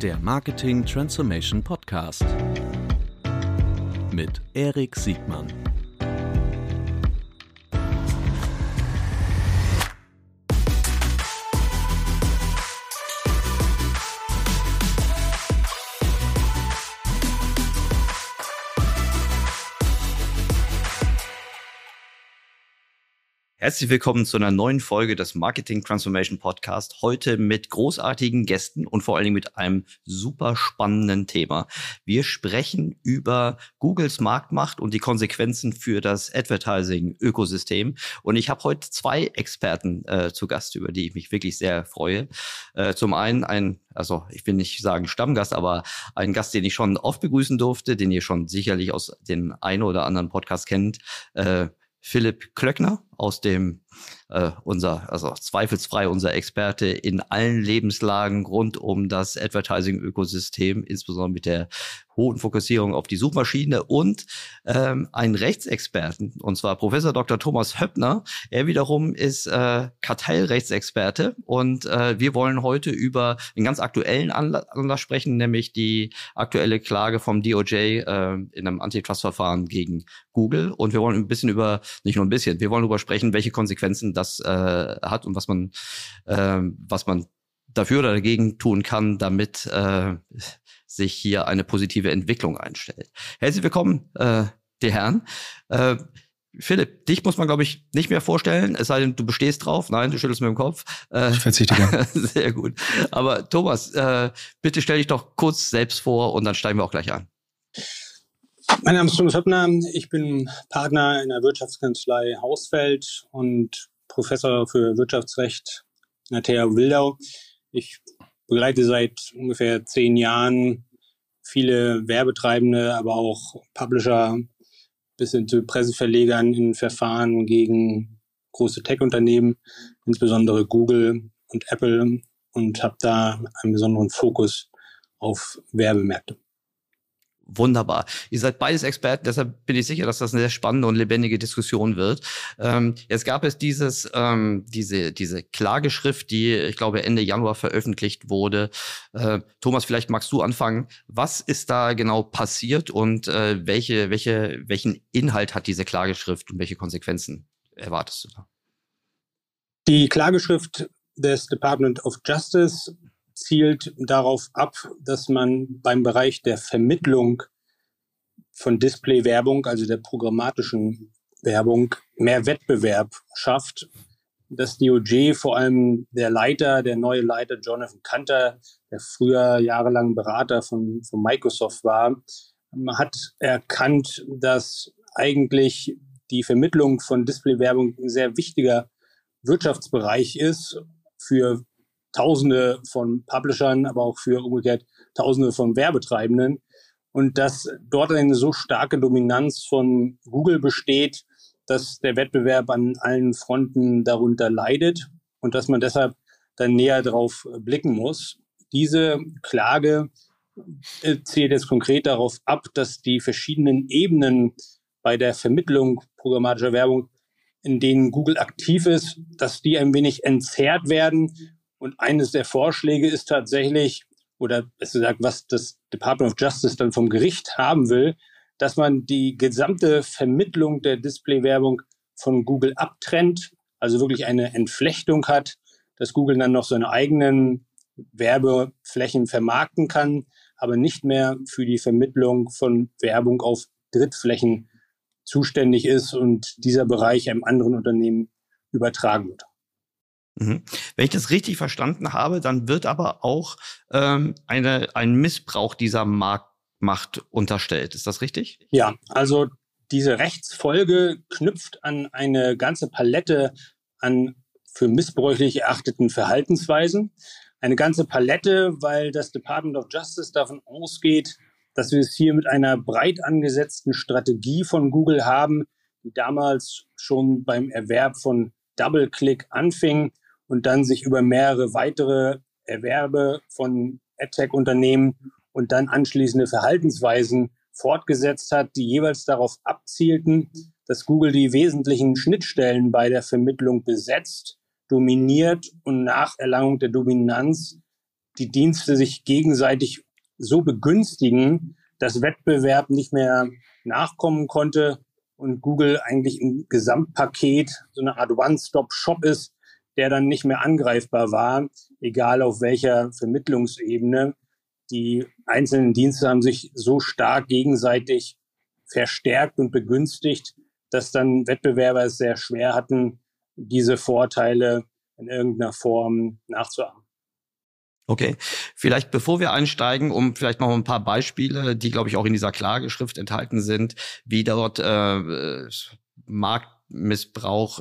Der Marketing Transformation Podcast mit Erik Siegmann. Herzlich willkommen zu einer neuen Folge des Marketing Transformation Podcast. Heute mit großartigen Gästen und vor allen Dingen mit einem super spannenden Thema. Wir sprechen über Googles Marktmacht und die Konsequenzen für das Advertising-Ökosystem. Und ich habe heute zwei Experten zu Gast, über die ich mich wirklich sehr freue. Zum einen ich will nicht sagen Stammgast, aber ein Gast, den ich schon oft begrüßen durfte, den ihr schon sicherlich aus den einen oder anderen Podcast kennt, Philipp Klöckner aus dem zweifelsfrei unser Experte in allen Lebenslagen rund um das Advertising-Ökosystem, insbesondere mit der hohen Fokussierung auf die Suchmaschine, und einen Rechtsexperten, und zwar Professor Dr. Thomas Höppner. Er wiederum ist Kartellrechtsexperte, und wir wollen heute über einen ganz aktuellen Anlass sprechen, nämlich die aktuelle Klage vom DOJ in einem Antitrust-Verfahren gegen Google. Und wir wollen wir wollen darüber sprechen, welche Konsequenzen das hat und was man dafür oder dagegen tun kann, damit sich hier eine positive Entwicklung einstellt. Herzlich willkommen, die Herren. Philipp, dich muss man, glaube ich, nicht mehr vorstellen, es sei denn, du bestehst drauf. Nein, du schüttelst mit dem Kopf. Ich verzichte gerne. Sehr gut. Aber Thomas, bitte stell dich doch kurz selbst vor und dann steigen wir auch gleich an. Mein Name ist Thomas Höppner. Ich bin Partner in der Wirtschaftskanzlei Hausfeld und Professor für Wirtschaftsrecht an der TH Wildau. Ich begleite seit ungefähr 10 Jahren viele Werbetreibende, aber auch Publisher bis hin zu Presseverlegern in Verfahren gegen große Tech-Unternehmen, insbesondere Google und Apple, und habe da einen besonderen Fokus auf Werbemärkte. Wunderbar. Ihr seid beides Experten, deshalb bin ich sicher, dass das eine sehr spannende und lebendige Diskussion wird. Jetzt gab es diese Klageschrift, die, ich glaube, Ende Januar veröffentlicht wurde. Thomas, vielleicht magst du anfangen. Was ist da genau passiert und welchen Inhalt hat diese Klageschrift und welche Konsequenzen erwartest du da? Die Klageschrift des Department of Justice zielt darauf ab, dass man beim Bereich der Vermittlung von Display-Werbung, also der programmatischen Werbung, mehr Wettbewerb schafft. Das DOJ, vor allem der neue Leiter Jonathan Kanter, der früher jahrelang Berater von Microsoft war, hat erkannt, dass eigentlich die Vermittlung von Display-Werbung ein sehr wichtiger Wirtschaftsbereich ist für Tausende von Publishern, aber auch für umgekehrt Tausende von Werbetreibenden, und dass dort eine so starke Dominanz von Google besteht, dass der Wettbewerb an allen Fronten darunter leidet und dass man deshalb dann näher drauf blicken muss. Diese Klage zielt jetzt konkret darauf ab, dass die verschiedenen Ebenen bei der Vermittlung programmatischer Werbung, in denen Google aktiv ist, dass die ein wenig entzerrt werden. Und eines der Vorschläge ist tatsächlich, oder besser gesagt, was das Department of Justice dann vom Gericht haben will, dass man die gesamte Vermittlung der Display-Werbung von Google abtrennt, also wirklich eine Entflechtung hat, dass Google dann noch seine eigenen Werbeflächen vermarkten kann, aber nicht mehr für die Vermittlung von Werbung auf Drittflächen zuständig ist und dieser Bereich einem anderen Unternehmen übertragen wird. Mhm. Wenn ich das richtig verstanden habe, dann wird aber auch ein Missbrauch dieser Marktmacht unterstellt. Ist das richtig? Ja, also diese Rechtsfolge knüpft an eine ganze Palette an für missbräuchlich erachteten Verhaltensweisen. Eine ganze Palette, weil das Department of Justice davon ausgeht, dass wir es hier mit einer breit angesetzten Strategie von Google haben, die damals schon beim Erwerb von DoubleClick anfing und dann sich über mehrere weitere Erwerbe von AdTech-Unternehmen und dann anschließende Verhaltensweisen fortgesetzt hat, die jeweils darauf abzielten, dass Google die wesentlichen Schnittstellen bei der Vermittlung besetzt, dominiert und nach Erlangung der Dominanz die Dienste sich gegenseitig so begünstigen, dass Wettbewerb nicht mehr nachkommen konnte und Google eigentlich im Gesamtpaket so eine Art One-Stop-Shop ist, der dann nicht mehr angreifbar war, egal auf welcher Vermittlungsebene. Die einzelnen Dienste haben sich so stark gegenseitig verstärkt und begünstigt, dass dann Wettbewerber es sehr schwer hatten, diese Vorteile in irgendeiner Form nachzuahmen. Okay, vielleicht bevor wir einsteigen, um vielleicht noch ein paar Beispiele, die, glaube ich, auch in dieser Klageschrift enthalten sind, wie dort Marktmissbrauch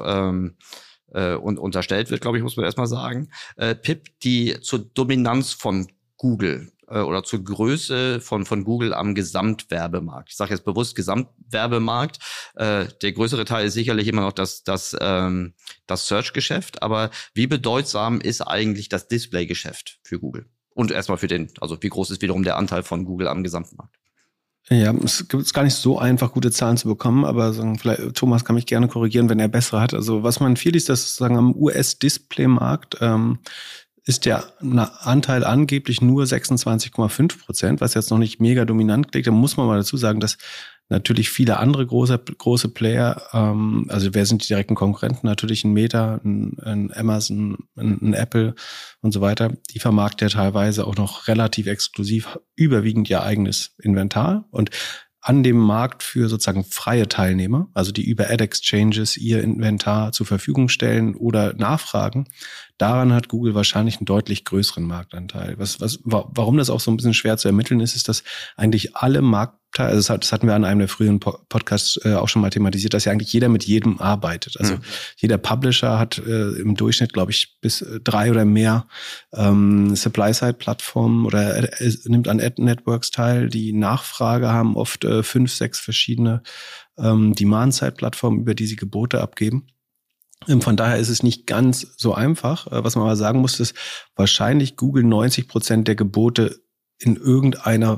und unterstellt wird, glaube ich, muss man erstmal sagen. Pip, die zur Dominanz von Google oder zur Größe von Google am Gesamtwerbemarkt. Ich sage jetzt bewusst Gesamtwerbemarkt. Der größere Teil ist sicherlich immer noch das Search-Geschäft. Aber wie bedeutsam ist eigentlich das Display-Geschäft für Google? Und erstmal wie groß ist wiederum der Anteil von Google am Gesamtmarkt? Ja, es ist gar nicht so einfach, gute Zahlen zu bekommen, aber vielleicht Thomas kann mich gerne korrigieren, wenn er bessere hat. Also was man viel liest, dass sozusagen am US-Display-Markt ist der Anteil angeblich nur 26,5%, was jetzt noch nicht mega dominant klingt. Da muss man mal dazu sagen, dass natürlich viele andere große Player, also wer sind die direkten Konkurrenten? Natürlich ein Meta, ein Amazon, ein Apple und so weiter. Die vermarkten ja teilweise auch noch relativ exklusiv überwiegend ihr eigenes Inventar und an dem Markt für sozusagen freie Teilnehmer, also die über Ad-Exchanges ihr Inventar zur Verfügung stellen oder nachfragen, daran hat Google wahrscheinlich einen deutlich größeren Marktanteil. Warum das auch so ein bisschen schwer zu ermitteln ist, dass eigentlich alle Marktteile, also das hatten wir an einem der früheren Podcasts auch schon mal thematisiert, dass ja eigentlich jeder mit jedem arbeitet. Also jeder Publisher hat im Durchschnitt, glaube ich, bis 3 oder mehr Supply-Side-Plattformen oder nimmt an Ad-Networks teil. Die Nachfrage haben oft 5, 6 verschiedene Demand-Side-Plattformen, über die sie Gebote abgeben. Von daher ist es nicht ganz so einfach. Was man aber sagen muss, ist wahrscheinlich Google 90% der Gebote in irgendeinem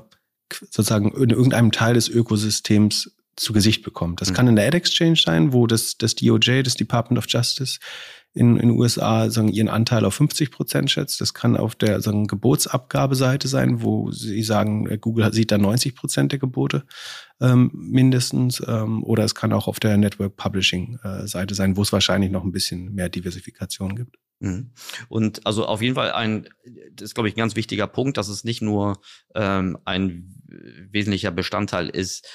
Teil des Ökosystems zu Gesicht bekommt. Das kann in der Ad Exchange sein, wo das DOJ, das Department of Justice in den USA ihren Anteil auf 50% schätzt. Das kann auf der Gebotsabgabeseite sein, wo sie sagen, Google sieht da 90% der Gebote mindestens. Oder es kann auch auf der Network Publishing Seite sein, wo es wahrscheinlich noch ein bisschen mehr Diversifikation gibt. Und also auf jeden Fall das ist, glaube ich, ein ganz wichtiger Punkt, dass es nicht nur ein wesentlicher Bestandteil ist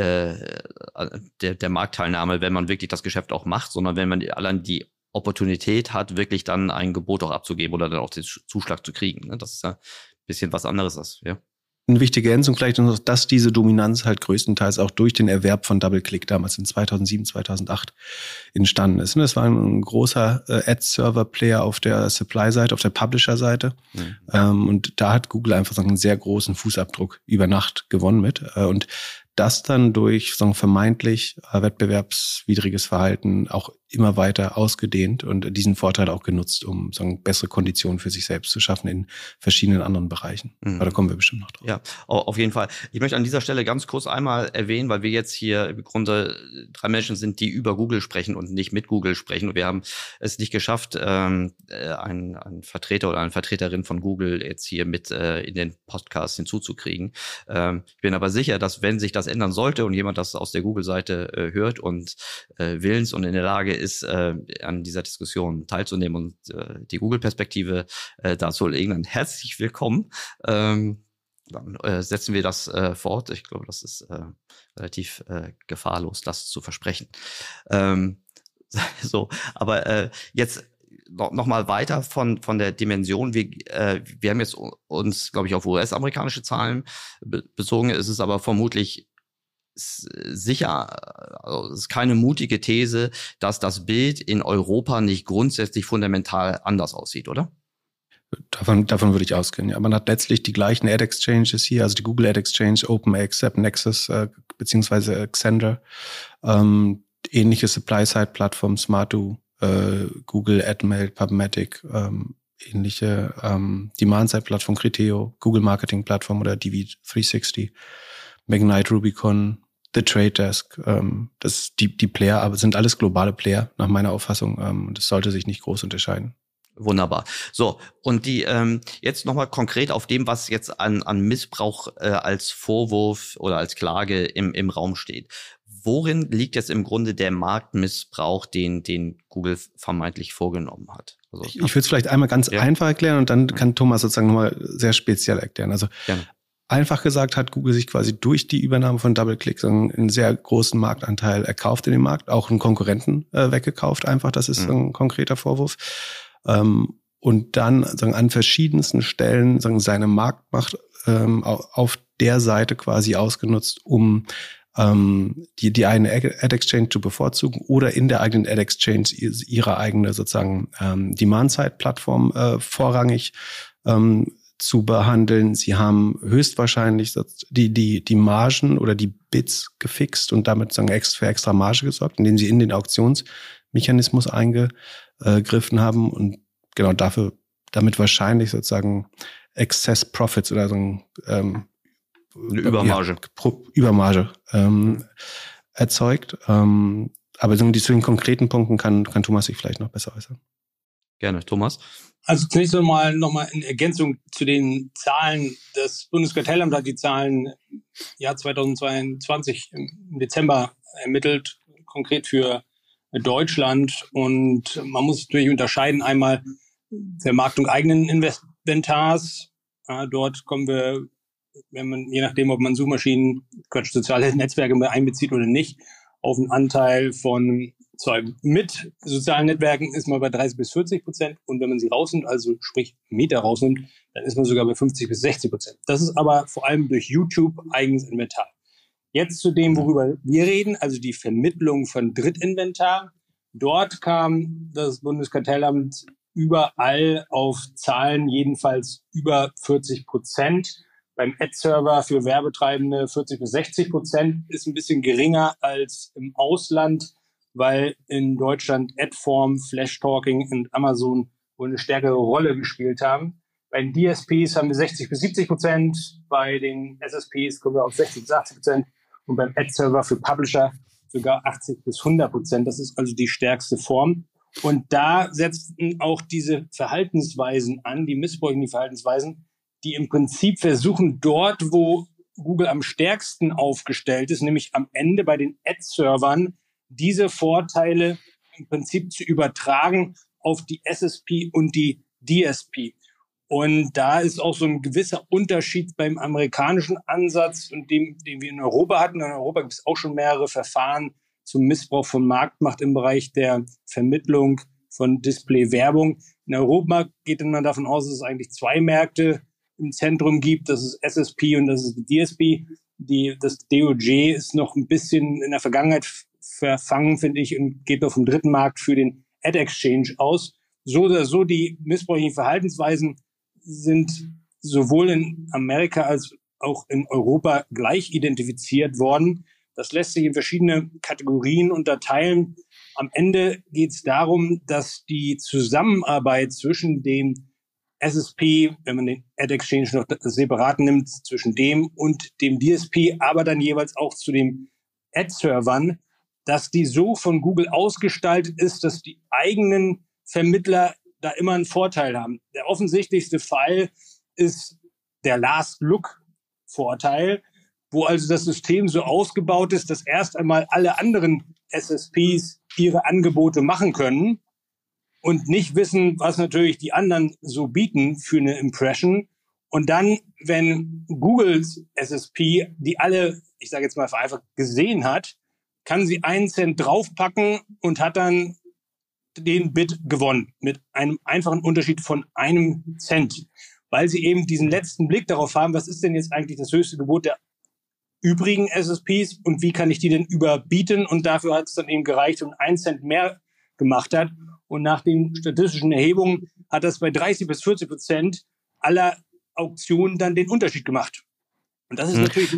der Marktteilnahme, wenn man wirklich das Geschäft auch macht, sondern wenn man allein die Opportunität hat, wirklich dann ein Gebot auch abzugeben oder dann auch den Zuschlag zu kriegen. Das ist ja ein bisschen was anderes. Ja. Eine wichtige Ergänzung vielleicht noch, dass diese Dominanz halt größtenteils auch durch den Erwerb von DoubleClick damals in 2007, 2008 entstanden ist. Das war ein großer Ad-Server-Player auf der Supply-Seite, auf der Publisher-Seite. Und da hat Google einfach einen sehr großen Fußabdruck über Nacht gewonnen mit. Und das dann durch vermeintlich wettbewerbswidriges Verhalten auch immer weiter ausgedehnt und diesen Vorteil auch genutzt, um bessere Konditionen für sich selbst zu schaffen in verschiedenen anderen Bereichen. Aber da kommen wir bestimmt noch drauf. Ja, auf jeden Fall. Ich möchte an dieser Stelle ganz kurz einmal erwähnen, weil wir jetzt hier im Grunde 3 Menschen sind, die über Google sprechen und nicht mit Google sprechen. Und wir haben es nicht geschafft, einen Vertreter oder eine Vertreterin von Google jetzt hier mit in den Podcast hinzuzukriegen. Ich bin aber sicher, dass wenn sich das ändern sollte und jemand das aus der Google-Seite hört und willens und in der Lage ist, an dieser Diskussion teilzunehmen und die Google-Perspektive dazu legen, dann herzlich willkommen. Dann setzen wir das fort. Ich glaube, das ist relativ gefahrlos, das zu versprechen. Aber jetzt noch mal weiter von der Dimension. Wir haben jetzt uns, glaube ich, auf US-amerikanische Zahlen bezogen. Es ist aber vermutlich sicher, also es ist keine mutige These, dass das Bild in Europa nicht grundsätzlich fundamental anders aussieht, oder? Davon würde ich ausgehen, ja. Man hat letztlich die gleichen Ad-Exchanges hier, also die Google Ad-Exchange, OpenX, AppNexus, beziehungsweise Xandr, ähnliche Supply-Side-Plattformen, Smartdo, Google AdMail, PubMatic, ähnliche Demand-Side-Plattform, Criteo, Google Marketing-Plattform oder DV360, Magnite, Rubicon, The Trade Desk, die Player, aber sind alles globale Player, nach meiner Auffassung. Das sollte sich nicht groß unterscheiden. Wunderbar. So, und die jetzt nochmal konkret auf dem, was jetzt an Missbrauch als Vorwurf oder als Klage im Raum steht. Worin liegt jetzt im Grunde der Marktmissbrauch, den Google vermeintlich vorgenommen hat? Also, ich würde es vielleicht einmal ganz einfach erklären und dann kann Thomas sozusagen nochmal sehr speziell erklären. Also einfach gesagt hat Google sich quasi durch die Übernahme von DoubleClick einen sehr großen Marktanteil erkauft in dem Markt, auch einen Konkurrenten weggekauft einfach. Das ist ein konkreter Vorwurf. Und dann an verschiedensten Stellen seine Marktmacht auf der Seite quasi ausgenutzt, um die eigene Ad-Exchange zu bevorzugen oder in der eigenen Ad-Exchange ihre eigene sozusagen Demand-Side-Plattform vorrangig zu behandeln. Sie haben höchstwahrscheinlich die Margen oder die Bits gefixt und damit für extra Marge gesorgt, indem sie in den Auktionsmechanismus eingegriffen haben und genau damit wahrscheinlich sozusagen Excess Profits oder eine Übermarge. Übermarge erzeugt. Aber zu den konkreten Punkten kann Thomas sich vielleicht noch besser äußern. Gerne, Thomas. Also zunächst nochmal in Ergänzung zu den Zahlen. Das Bundeskartellamt hat die Zahlen im Jahr 2022 im Dezember ermittelt, konkret für Deutschland. Und man muss natürlich unterscheiden, einmal Vermarktung eigenen Inventars. Dort kommen wir, wenn man, je nachdem, ob man soziale Netzwerke mit einbezieht oder nicht, auf einen Anteil von mit sozialen Netzwerken ist man bei 30-40%. Und wenn man sie rausnimmt, also sprich Meta rausnimmt, dann ist man sogar bei 50-60%. Das ist aber vor allem durch YouTube eigenes Inventar. Jetzt zu dem, worüber wir reden, also die Vermittlung von Drittinventar. Dort kam das Bundeskartellamt überall auf Zahlen jedenfalls über 40%. Beim Ad-Server für Werbetreibende 40-60%, ist ein bisschen geringer als im Ausland, weil in Deutschland Adform, Flash-Talking und Amazon wohl eine stärkere Rolle gespielt haben. Bei den DSPs haben wir 60-70%, bei den SSPs kommen wir auf 60-80% und beim Ad-Server für Publisher sogar 80-100%. Das ist also die stärkste Form. Und da setzen auch diese Verhaltensweisen an, die missbräuchlichen Verhaltensweisen, die im Prinzip versuchen, dort, wo Google am stärksten aufgestellt ist, nämlich am Ende bei den Ad-Servern, diese Vorteile im Prinzip zu übertragen auf die SSP und die DSP. Und da ist auch so ein gewisser Unterschied beim amerikanischen Ansatz und dem wir in Europa hatten. In Europa gibt es auch schon mehrere Verfahren zum Missbrauch von Marktmacht im Bereich der Vermittlung von Display-Werbung. In Europa geht man davon aus, dass es eigentlich zwei Märkte im Zentrum gibt. Das ist SSP und das ist die DSP. Das DOJ ist noch ein bisschen in der Vergangenheit verfangen, finde ich, und geht noch vom dritten Markt für den Ad-Exchange aus. So oder so, die missbräuchlichen Verhaltensweisen sind sowohl in Amerika als auch in Europa gleich identifiziert worden. Das lässt sich in verschiedene Kategorien unterteilen. Am Ende geht es darum, dass die Zusammenarbeit zwischen dem SSP, wenn man den Ad-Exchange noch separat nimmt, zwischen dem und dem DSP, aber dann jeweils auch zu den Ad-Servern, dass die so von Google ausgestaltet ist, dass die eigenen Vermittler da immer einen Vorteil haben. Der offensichtlichste Fall ist der Last-Look-Vorteil, wo also das System so ausgebaut ist, dass erst einmal alle anderen SSPs ihre Angebote machen können und nicht wissen, was natürlich die anderen so bieten für eine Impression. Und dann, wenn Googles SSP die alle, ich sage jetzt mal vereinfacht, gesehen hat, kann sie 1 Cent draufpacken und hat dann den Bid gewonnen mit einem einfachen Unterschied von 1 Cent, weil sie eben diesen letzten Blick darauf haben, was ist denn jetzt eigentlich das höchste Gebot der übrigen SSPs und wie kann ich die denn überbieten, und dafür hat es dann eben gereicht und 1 Cent mehr gemacht hat. Und nach den statistischen Erhebungen hat das bei 30-40% aller Auktionen dann den Unterschied gemacht. Und das ist natürlich...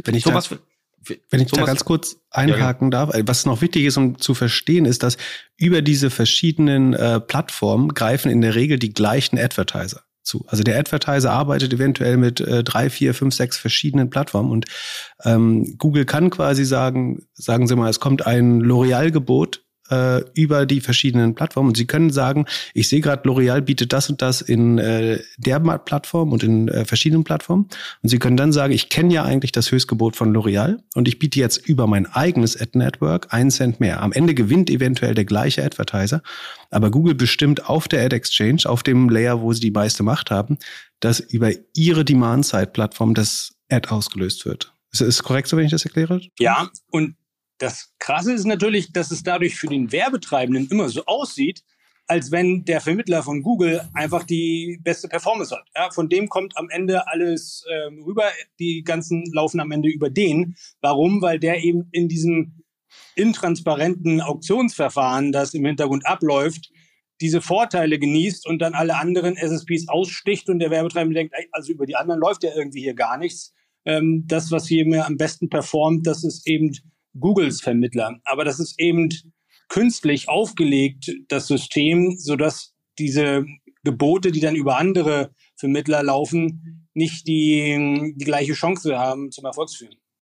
Wenn ich da ganz kurz einhaken darf, was noch wichtig ist, um zu verstehen, ist, dass über diese verschiedenen Plattformen greifen in der Regel die gleichen Advertiser zu. Also der Advertiser arbeitet eventuell mit 3, 4, 5, 6 verschiedenen Plattformen und Google kann quasi sagen Sie mal, es kommt ein L'Oreal-Gebot über die verschiedenen Plattformen. Und Sie können sagen, ich sehe gerade, L'Oreal bietet das und das in der Plattform und in verschiedenen Plattformen. Und Sie können dann sagen, ich kenne ja eigentlich das Höchstgebot von L'Oreal und ich biete jetzt über mein eigenes Ad-Network 1 Cent mehr. Am Ende gewinnt eventuell der gleiche Advertiser, aber Google bestimmt auf der Ad-Exchange, auf dem Layer, wo sie die meiste Macht haben, dass über ihre Demand-Side-Plattform das Ad ausgelöst wird. Ist es korrekt, so wenn ich das erkläre? Ja, und das Krasse ist natürlich, dass es dadurch für den Werbetreibenden immer so aussieht, als wenn der Vermittler von Google einfach die beste Performance hat. Ja, von dem kommt am Ende alles rüber. Die ganzen laufen am Ende über den. Warum? Weil der eben in diesem intransparenten Auktionsverfahren, das im Hintergrund abläuft, diese Vorteile genießt und dann alle anderen SSPs aussticht und der Werbetreibende denkt, also über die anderen läuft ja irgendwie hier gar nichts. Das, was hier mir am besten performt, das ist eben Googles Vermittler. Aber das ist eben künstlich aufgelegt, das System, sodass diese Gebote, die dann über andere Vermittler laufen, nicht die gleiche Chance haben zum Erfolg zu führen.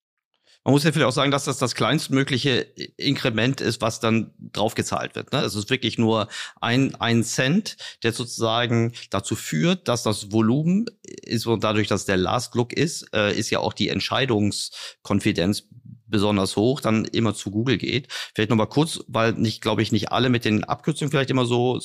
Man muss ja vielleicht auch sagen, dass das kleinstmögliche Inkrement ist, was dann draufgezahlt wird. Ne? Es ist wirklich nur ein Cent, der sozusagen dazu führt, dass das Volumen ist und dadurch, dass der Last Look ist ja auch die Entscheidungskonfidenz besonders hoch, dann immer zu Google geht. Vielleicht noch mal kurz, weil glaube ich, nicht alle mit den Abkürzungen vielleicht immer so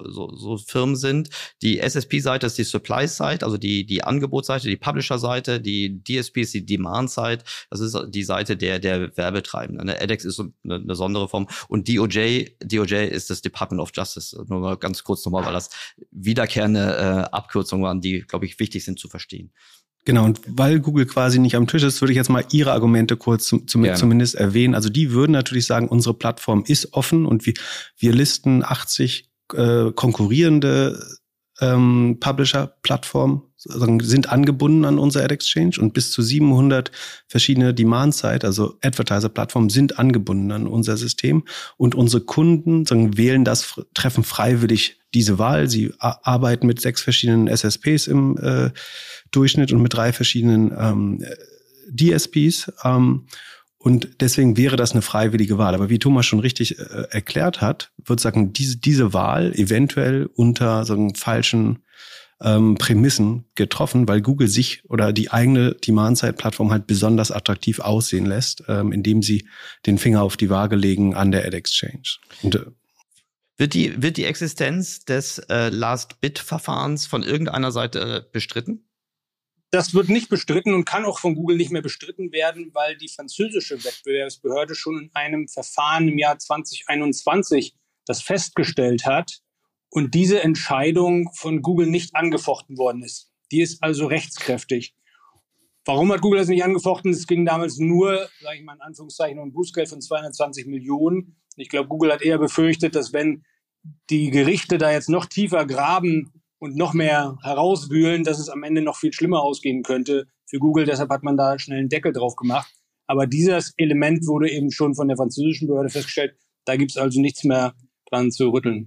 Firmen sind. Die SSP-Seite ist die Supply-Side, also die Angebotsseite, die Publisher-Seite, die DSP ist die Demand-Side, das ist die Seite der Werbetreibenden. AdX ist eine besondere Form und DOJ ist das Department of Justice. Nur mal ganz kurz nochmal, weil das wiederkehrende Abkürzungen waren, die, glaube ich, wichtig sind zu verstehen. Genau, und weil Google quasi nicht am Tisch ist, würde ich jetzt mal Ihre Argumente kurz zumindest erwähnen. Also die würden natürlich sagen, unsere Plattform ist offen und wir listen 80 konkurrierende Publisher-Plattformen, sind angebunden an unser Ad-Exchange und bis zu 700 verschiedene Demand-Side, also Advertiser-Plattformen, sind angebunden an unser System. Und unsere Kunden wählen treffen freiwillig diese Wahl. Sie arbeiten mit 6 verschiedenen SSPs im Durchschnitt und mit 3 verschiedenen DSPs. Und deswegen wäre das eine freiwillige Wahl. Aber wie Thomas schon richtig erklärt hat, würde sagen, diese Wahl eventuell unter falschen Prämissen getroffen, weil Google sich oder die eigene Demand-Side-Plattform halt besonders attraktiv aussehen lässt, indem sie den Finger auf die Waage legen an der Ad-Exchange. Und wird die Existenz des Last-Bid-Verfahrens von irgendeiner Seite bestritten? Das wird nicht bestritten und kann auch von Google nicht mehr bestritten werden, weil die französische Wettbewerbsbehörde schon in einem Verfahren im Jahr 2021 das festgestellt hat und diese Entscheidung von Google nicht angefochten worden ist. Die ist also rechtskräftig. Warum hat Google das nicht angefochten? Es ging damals nur, sage ich mal in Anführungszeichen, um ein Bußgeld von 220 Millionen. Ich glaube, Google hat eher befürchtet, dass wenn die Gerichte da jetzt noch tiefer graben und noch mehr herauswühlen, dass es am Ende noch viel schlimmer ausgehen könnte für Google. Deshalb hat man da schnell einen Deckel drauf gemacht. Aber dieses Element wurde eben schon von der französischen Behörde festgestellt. Da gibt es also nichts mehr dran zu rütteln.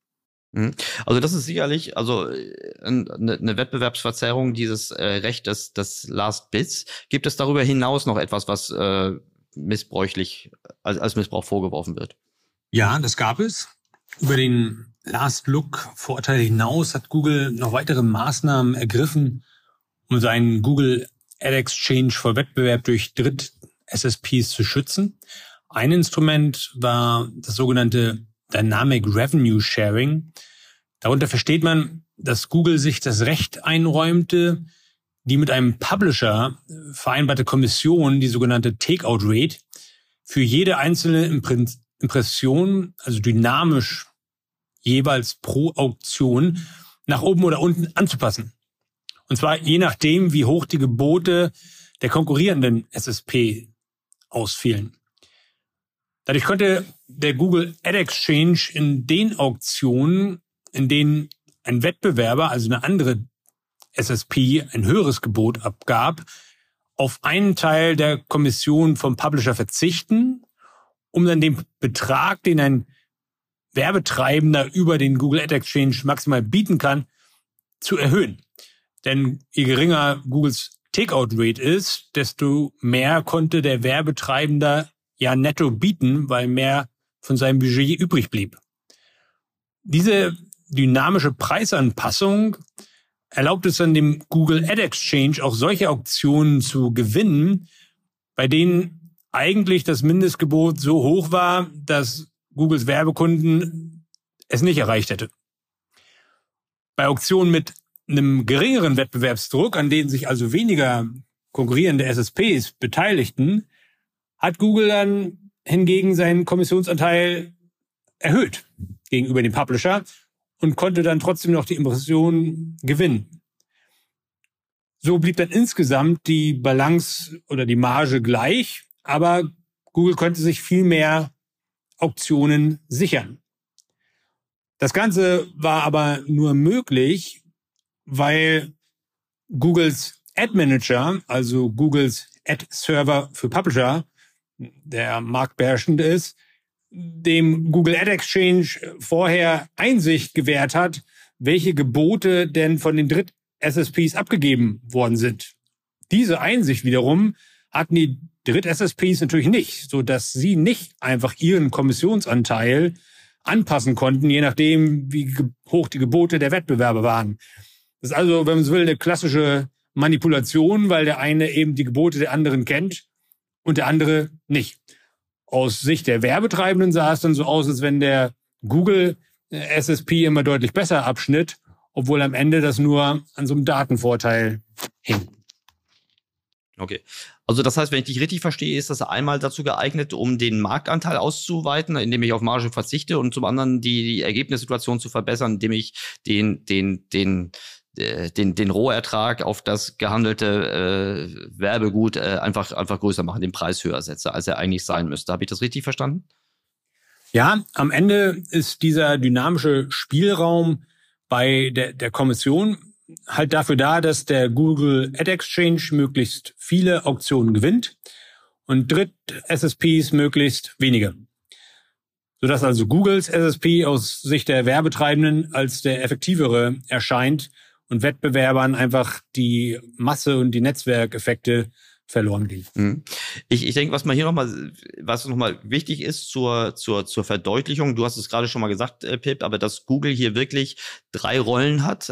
Also das ist sicherlich eine Wettbewerbsverzerrung dieses Recht des Last Bids. Gibt es darüber hinaus noch etwas, was missbräuchlich als Missbrauch vorgeworfen wird? Ja, das gab es. Über den Last-Look-Vorteil hinaus hat Google noch weitere Maßnahmen ergriffen, um seinen Google Ad Exchange vor Wettbewerb durch Dritt-SSPs zu schützen. Ein Instrument war das sogenannte Dynamic Revenue Sharing. Darunter versteht man, dass Google sich das Recht einräumte, die mit einem Publisher vereinbarte Kommission, die sogenannte Takeout-Rate, für jede einzelne Impression, also dynamisch jeweils pro Auktion, nach oben oder unten anzupassen. Und zwar je nachdem, wie hoch die Gebote der konkurrierenden SSP ausfielen. Dadurch konnte der Google Ad Exchange in den Auktionen, in denen ein Wettbewerber, also eine andere SSP, ein höheres Gebot abgab, auf einen Teil der Kommission vom Publisher verzichten, um dann den Betrag, den ein Werbetreibender über den Google Ad Exchange maximal bieten kann, zu erhöhen. Denn je geringer Googles Takeout-Rate ist, desto mehr konnte der Werbetreibender ja netto bieten, weil mehr von seinem Budget übrig blieb. Diese dynamische Preisanpassung erlaubt es dann dem Google Ad Exchange auch solche Auktionen zu gewinnen, bei denen eigentlich das Mindestgebot so hoch war, dass Googles Werbekunden es nicht erreicht hätte. Bei Auktionen mit einem geringeren Wettbewerbsdruck, an denen sich also weniger konkurrierende SSPs beteiligten, hat Google dann hingegen seinen Kommissionsanteil erhöht gegenüber dem Publisher und konnte dann trotzdem noch die Impression gewinnen. So blieb dann insgesamt die Balance oder die Marge gleich, aber Google konnte sich viel mehr Auktionen sichern. Das Ganze war aber nur möglich, weil Googles Ad Manager, also Googles Ad Server für Publisher, der marktbeherrschend ist, dem Google Ad Exchange vorher Einsicht gewährt hat, welche Gebote denn von den Dritt-SSPs abgegeben worden sind. Diese Einsicht wiederum hatten die Dritt-SSPs natürlich nicht, sodass sie nicht einfach ihren Kommissionsanteil anpassen konnten, je nachdem, wie hoch die Gebote der Wettbewerber waren. Das ist also, wenn man so will, eine klassische Manipulation, weil der eine eben die Gebote der anderen kennt und der andere nicht. Aus Sicht der Werbetreibenden sah es dann so aus, als wenn der Google SSP immer deutlich besser abschnitt, obwohl am Ende das nur an so einem Datenvorteil hing. Okay. Also das heißt, wenn ich dich richtig verstehe, ist das einmal dazu geeignet, um den Marktanteil auszuweiten, indem ich auf Marge verzichte, und zum anderen die Ergebnissituation zu verbessern, indem ich den Rohertrag auf das gehandelte Werbegut einfach größer mache, den Preis höher setze, als er eigentlich sein müsste. Habe ich das richtig verstanden? Ja, am Ende ist dieser dynamische Spielraum bei der Kommission halt dafür da, dass der Google Ad Exchange möglichst viele Auktionen gewinnt und Dritt-SSPs möglichst wenige. Sodass also Googles SSP aus Sicht der Werbetreibenden als der effektivere erscheint und Wettbewerbern einfach die Masse und die Netzwerkeffekte verloren gehen. Ich denke, was nochmal wichtig ist zur Verdeutlichung, du hast es gerade schon mal gesagt, Pip, aber dass Google hier wirklich 3 Rollen hat,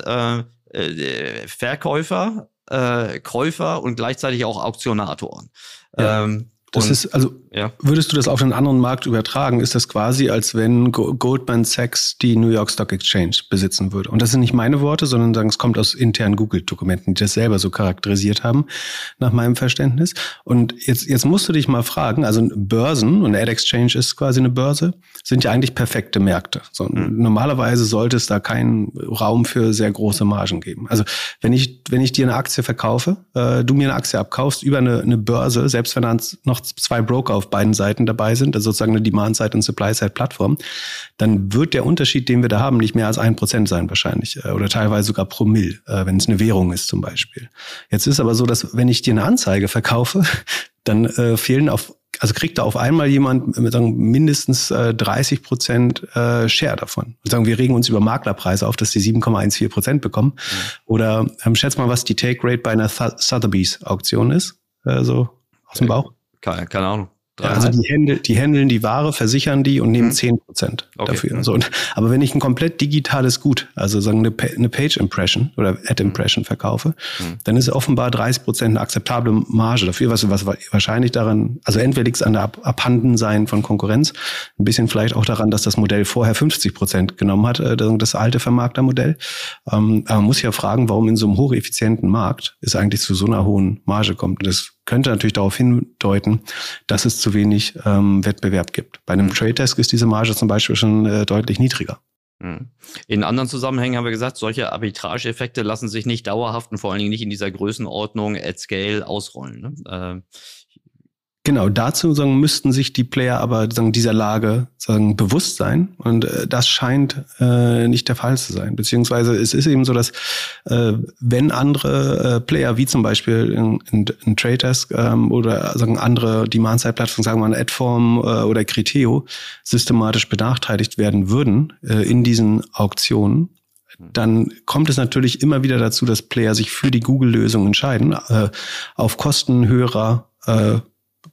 Verkäufer, Käufer und gleichzeitig auch Auktionatoren. Ja. Würdest du das auf einen anderen Markt übertragen, ist das quasi, als wenn Goldman Sachs die New York Stock Exchange besitzen würde. Und das sind nicht meine Worte, sondern es kommt aus internen Google-Dokumenten, die das selber so charakterisiert haben, nach meinem Verständnis. Und jetzt musst du dich mal fragen, also Börsen, und Ad Exchange ist quasi eine Börse, sind ja eigentlich perfekte Märkte. So, normalerweise sollte es da keinen Raum für sehr große Margen geben. Also wenn ich dir eine Aktie verkaufe, du mir eine Aktie abkaufst über eine Börse, selbst wenn dann noch 2 Broker auf beiden Seiten dabei sind, also sozusagen eine Demand-Side- und Supply-Side-Plattform, dann wird der Unterschied, den wir da haben, nicht mehr als 1% sein wahrscheinlich oder teilweise sogar Promille, wenn es eine Währung ist zum Beispiel. Jetzt ist aber so, dass wenn ich dir eine Anzeige verkaufe, dann kriegt da auf einmal jemand mit mindestens 30% Share davon. Und sagen, wir regen uns über Maklerpreise auf, dass die 7,14% bekommen. Oder schätz mal, was die Take-Rate bei einer Sotheby's-Auktion ist, so aus dem Bauch. Keine Ahnung. Ja, also die handeln die Ware, versichern die und nehmen 10% dafür. So, aber wenn ich ein komplett digitales Gut, also sagen eine Page-Impression oder Ad-Impression verkaufe, dann ist offenbar 30% eine akzeptable Marge dafür, was wahrscheinlich daran, also entweder liegt es an der Abhandensein von Konkurrenz, ein bisschen vielleicht auch daran, dass das Modell vorher 50% genommen hat, das alte Vermarktermodell. Aber man muss ja fragen, warum in so einem hocheffizienten Markt es eigentlich zu so einer hohen Marge kommt. Und das könnte natürlich darauf hindeuten, dass es zu wenig Wettbewerb gibt. Bei einem Trade Desk ist diese Marge zum Beispiel schon deutlich niedriger. In anderen Zusammenhängen haben wir gesagt, solche Arbitrage-Effekte lassen sich nicht dauerhaft und vor allen Dingen nicht in dieser Größenordnung at scale ausrollen. Ne? Genau, dazu müssten sich die Player aber dieser Lage bewusst sein, und das scheint nicht der Fall zu sein. Beziehungsweise es ist eben so, dass wenn andere Player wie zum Beispiel ein Trade Desk oder andere Demand-Side-Plattformen, sagen wir mal Adform oder Criteo, systematisch benachteiligt werden würden in diesen Auktionen, dann kommt es natürlich immer wieder dazu, dass Player sich für die Google-Lösung entscheiden, auf Kosten höherer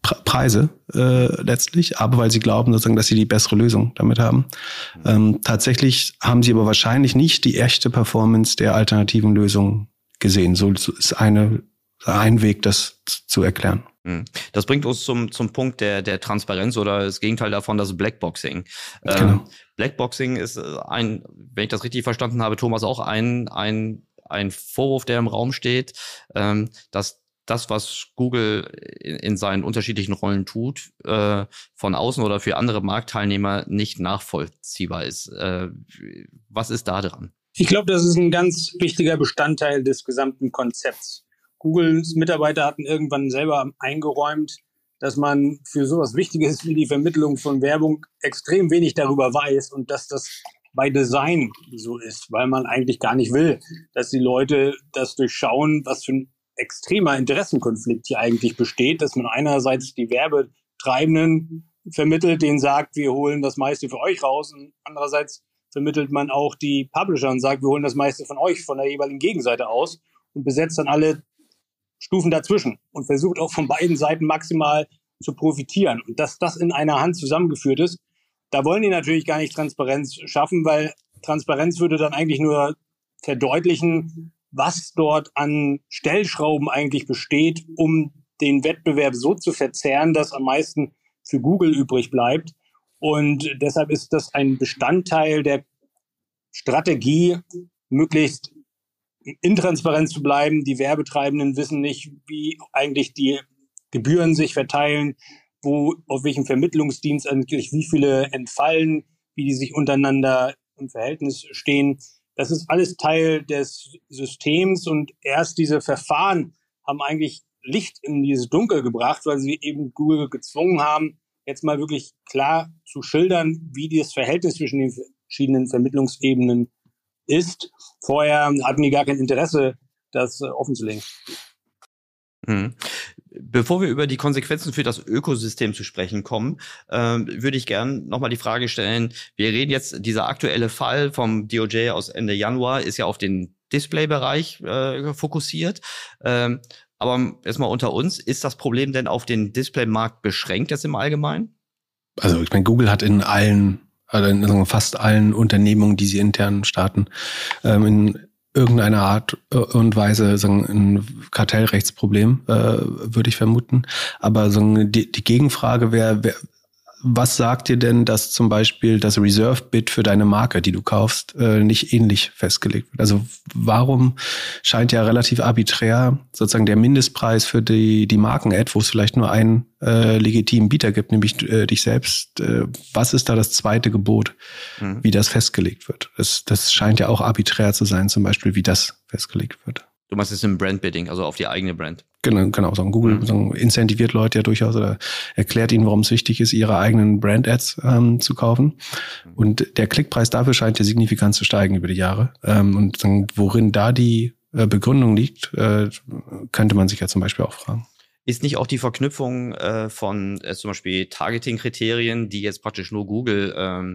Preise letztlich, aber weil sie glauben sozusagen, dass sie die bessere Lösung damit haben. Tatsächlich haben sie aber wahrscheinlich nicht die echte Performance der alternativen Lösungen gesehen. So ist ein Weg, das zu erklären. Das bringt uns zum Punkt der Transparenz oder das Gegenteil davon, das Blackboxing. Genau. Blackboxing ist wenn ich das richtig verstanden habe, Thomas, auch ein Vorwurf, der im Raum steht, dass das, was Google in seinen unterschiedlichen Rollen tut, von außen oder für andere Marktteilnehmer nicht nachvollziehbar ist. Was ist da dran? Ich glaube, das ist ein ganz wichtiger Bestandteil des gesamten Konzepts. Googles Mitarbeiter hatten irgendwann selber eingeräumt, dass man für sowas Wichtiges wie die Vermittlung von Werbung extrem wenig darüber weiß und dass das bei Design so ist, weil man eigentlich gar nicht will, dass die Leute das durchschauen, was für ein extremer Interessenkonflikt hier eigentlich besteht, dass man einerseits die Werbetreibenden vermittelt, denen sagt, wir holen das meiste für euch raus, und andererseits vermittelt man auch die Publisher und sagt, wir holen das meiste von euch, von der jeweiligen Gegenseite aus und besetzt dann alle Stufen dazwischen und versucht auch von beiden Seiten maximal zu profitieren. Und dass das in einer Hand zusammengeführt ist, da wollen die natürlich gar nicht Transparenz schaffen, weil Transparenz würde dann eigentlich nur verdeutlichen, was dort an Stellschrauben eigentlich besteht, um den Wettbewerb so zu verzerren, dass am meisten für Google übrig bleibt. Und deshalb ist das ein Bestandteil der Strategie, möglichst intransparent zu bleiben. Die Werbetreibenden wissen nicht, wie eigentlich die Gebühren sich verteilen, auf welchem Vermittlungsdienst eigentlich wie viele entfallen, wie die sich untereinander im Verhältnis stehen. Das ist alles Teil des Systems und erst diese Verfahren haben eigentlich Licht in dieses Dunkel gebracht, weil sie eben Google gezwungen haben, jetzt mal wirklich klar zu schildern, wie das Verhältnis zwischen den verschiedenen Vermittlungsebenen ist. Vorher hatten die gar kein Interesse, das offenzulegen. Bevor wir über die Konsequenzen für das Ökosystem zu sprechen kommen, würde ich gern nochmal die Frage stellen, wir reden jetzt, dieser aktuelle Fall vom DOJ aus Ende Januar ist ja auf den Display-Bereich fokussiert. Aber erstmal unter uns, ist das Problem denn auf den Display-Markt beschränkt jetzt im Allgemeinen? Also ich meine, Google hat in fast allen Unternehmungen, die sie intern starten, in irgendeiner Art und Weise ein Kartellrechtsproblem, würde ich vermuten. Aber die Gegenfrage wäre, was sagt dir denn, dass zum Beispiel das Reserve-Bid für deine Marke, die du kaufst, nicht ähnlich festgelegt wird? Also warum scheint ja relativ arbiträr sozusagen der Mindestpreis für die Marken-Ad, wo es vielleicht nur einen legitimen Bieter gibt, nämlich dich selbst, was ist da das zweite Gebot, wie das festgelegt wird? Das scheint ja auch arbiträr zu sein, zum Beispiel, wie das festgelegt wird. Du meinst es im Brand-Bidding, also auf die eigene Brand. Genau. Google incentiviert Leute ja durchaus oder erklärt ihnen, warum es wichtig ist, ihre eigenen Brand-Ads zu kaufen. Und der Klickpreis dafür scheint ja signifikant zu steigen über die Jahre. Und worin da die Begründung liegt, könnte man sich ja zum Beispiel auch fragen. Ist nicht auch die Verknüpfung von zum Beispiel Targeting-Kriterien, die jetzt praktisch nur Google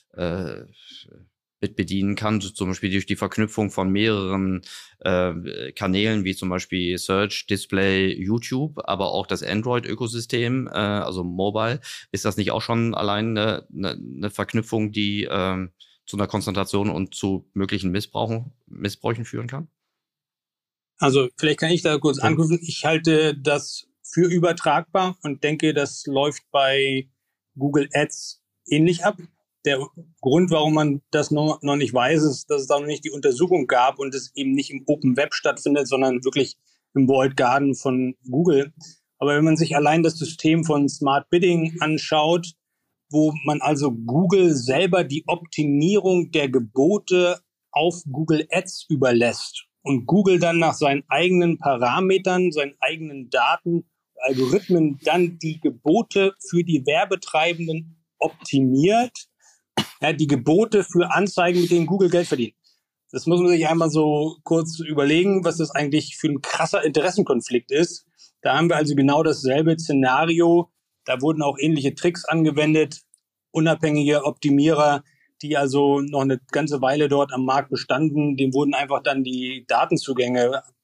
bedienen kann, zum Beispiel durch die Verknüpfung von mehreren Kanälen, wie zum Beispiel Search, Display, YouTube, aber auch das Android-Ökosystem, also Mobile, ist das nicht auch schon allein eine Verknüpfung, die zu einer Konzentration und zu möglichen Missbräuchen führen kann? Also vielleicht kann ich da kurz anknüpfen. Ich halte das für übertragbar und denke, das läuft bei Google Ads ähnlich ab. Der Grund, warum man das noch nicht weiß, ist, dass es da noch nicht die Untersuchung gab und es eben nicht im Open Web stattfindet, sondern wirklich im Walled Garden von Google. Aber wenn man sich allein das System von Smart Bidding anschaut, wo man also Google selber die Optimierung der Gebote auf Google Ads überlässt und Google dann nach seinen eigenen Parametern, seinen eigenen Daten, Algorithmen dann die Gebote für die Werbetreibenden optimiert, ja, die Gebote für Anzeigen, mit denen Google Geld verdient. Das muss man sich einmal so kurz überlegen, was das eigentlich für ein krasser Interessenkonflikt ist. Da haben wir also genau dasselbe Szenario. Da wurden auch ähnliche Tricks angewendet. Unabhängige Optimierer, die also noch eine ganze Weile dort am Markt bestanden, dem wurden einfach dann die Datenzugänge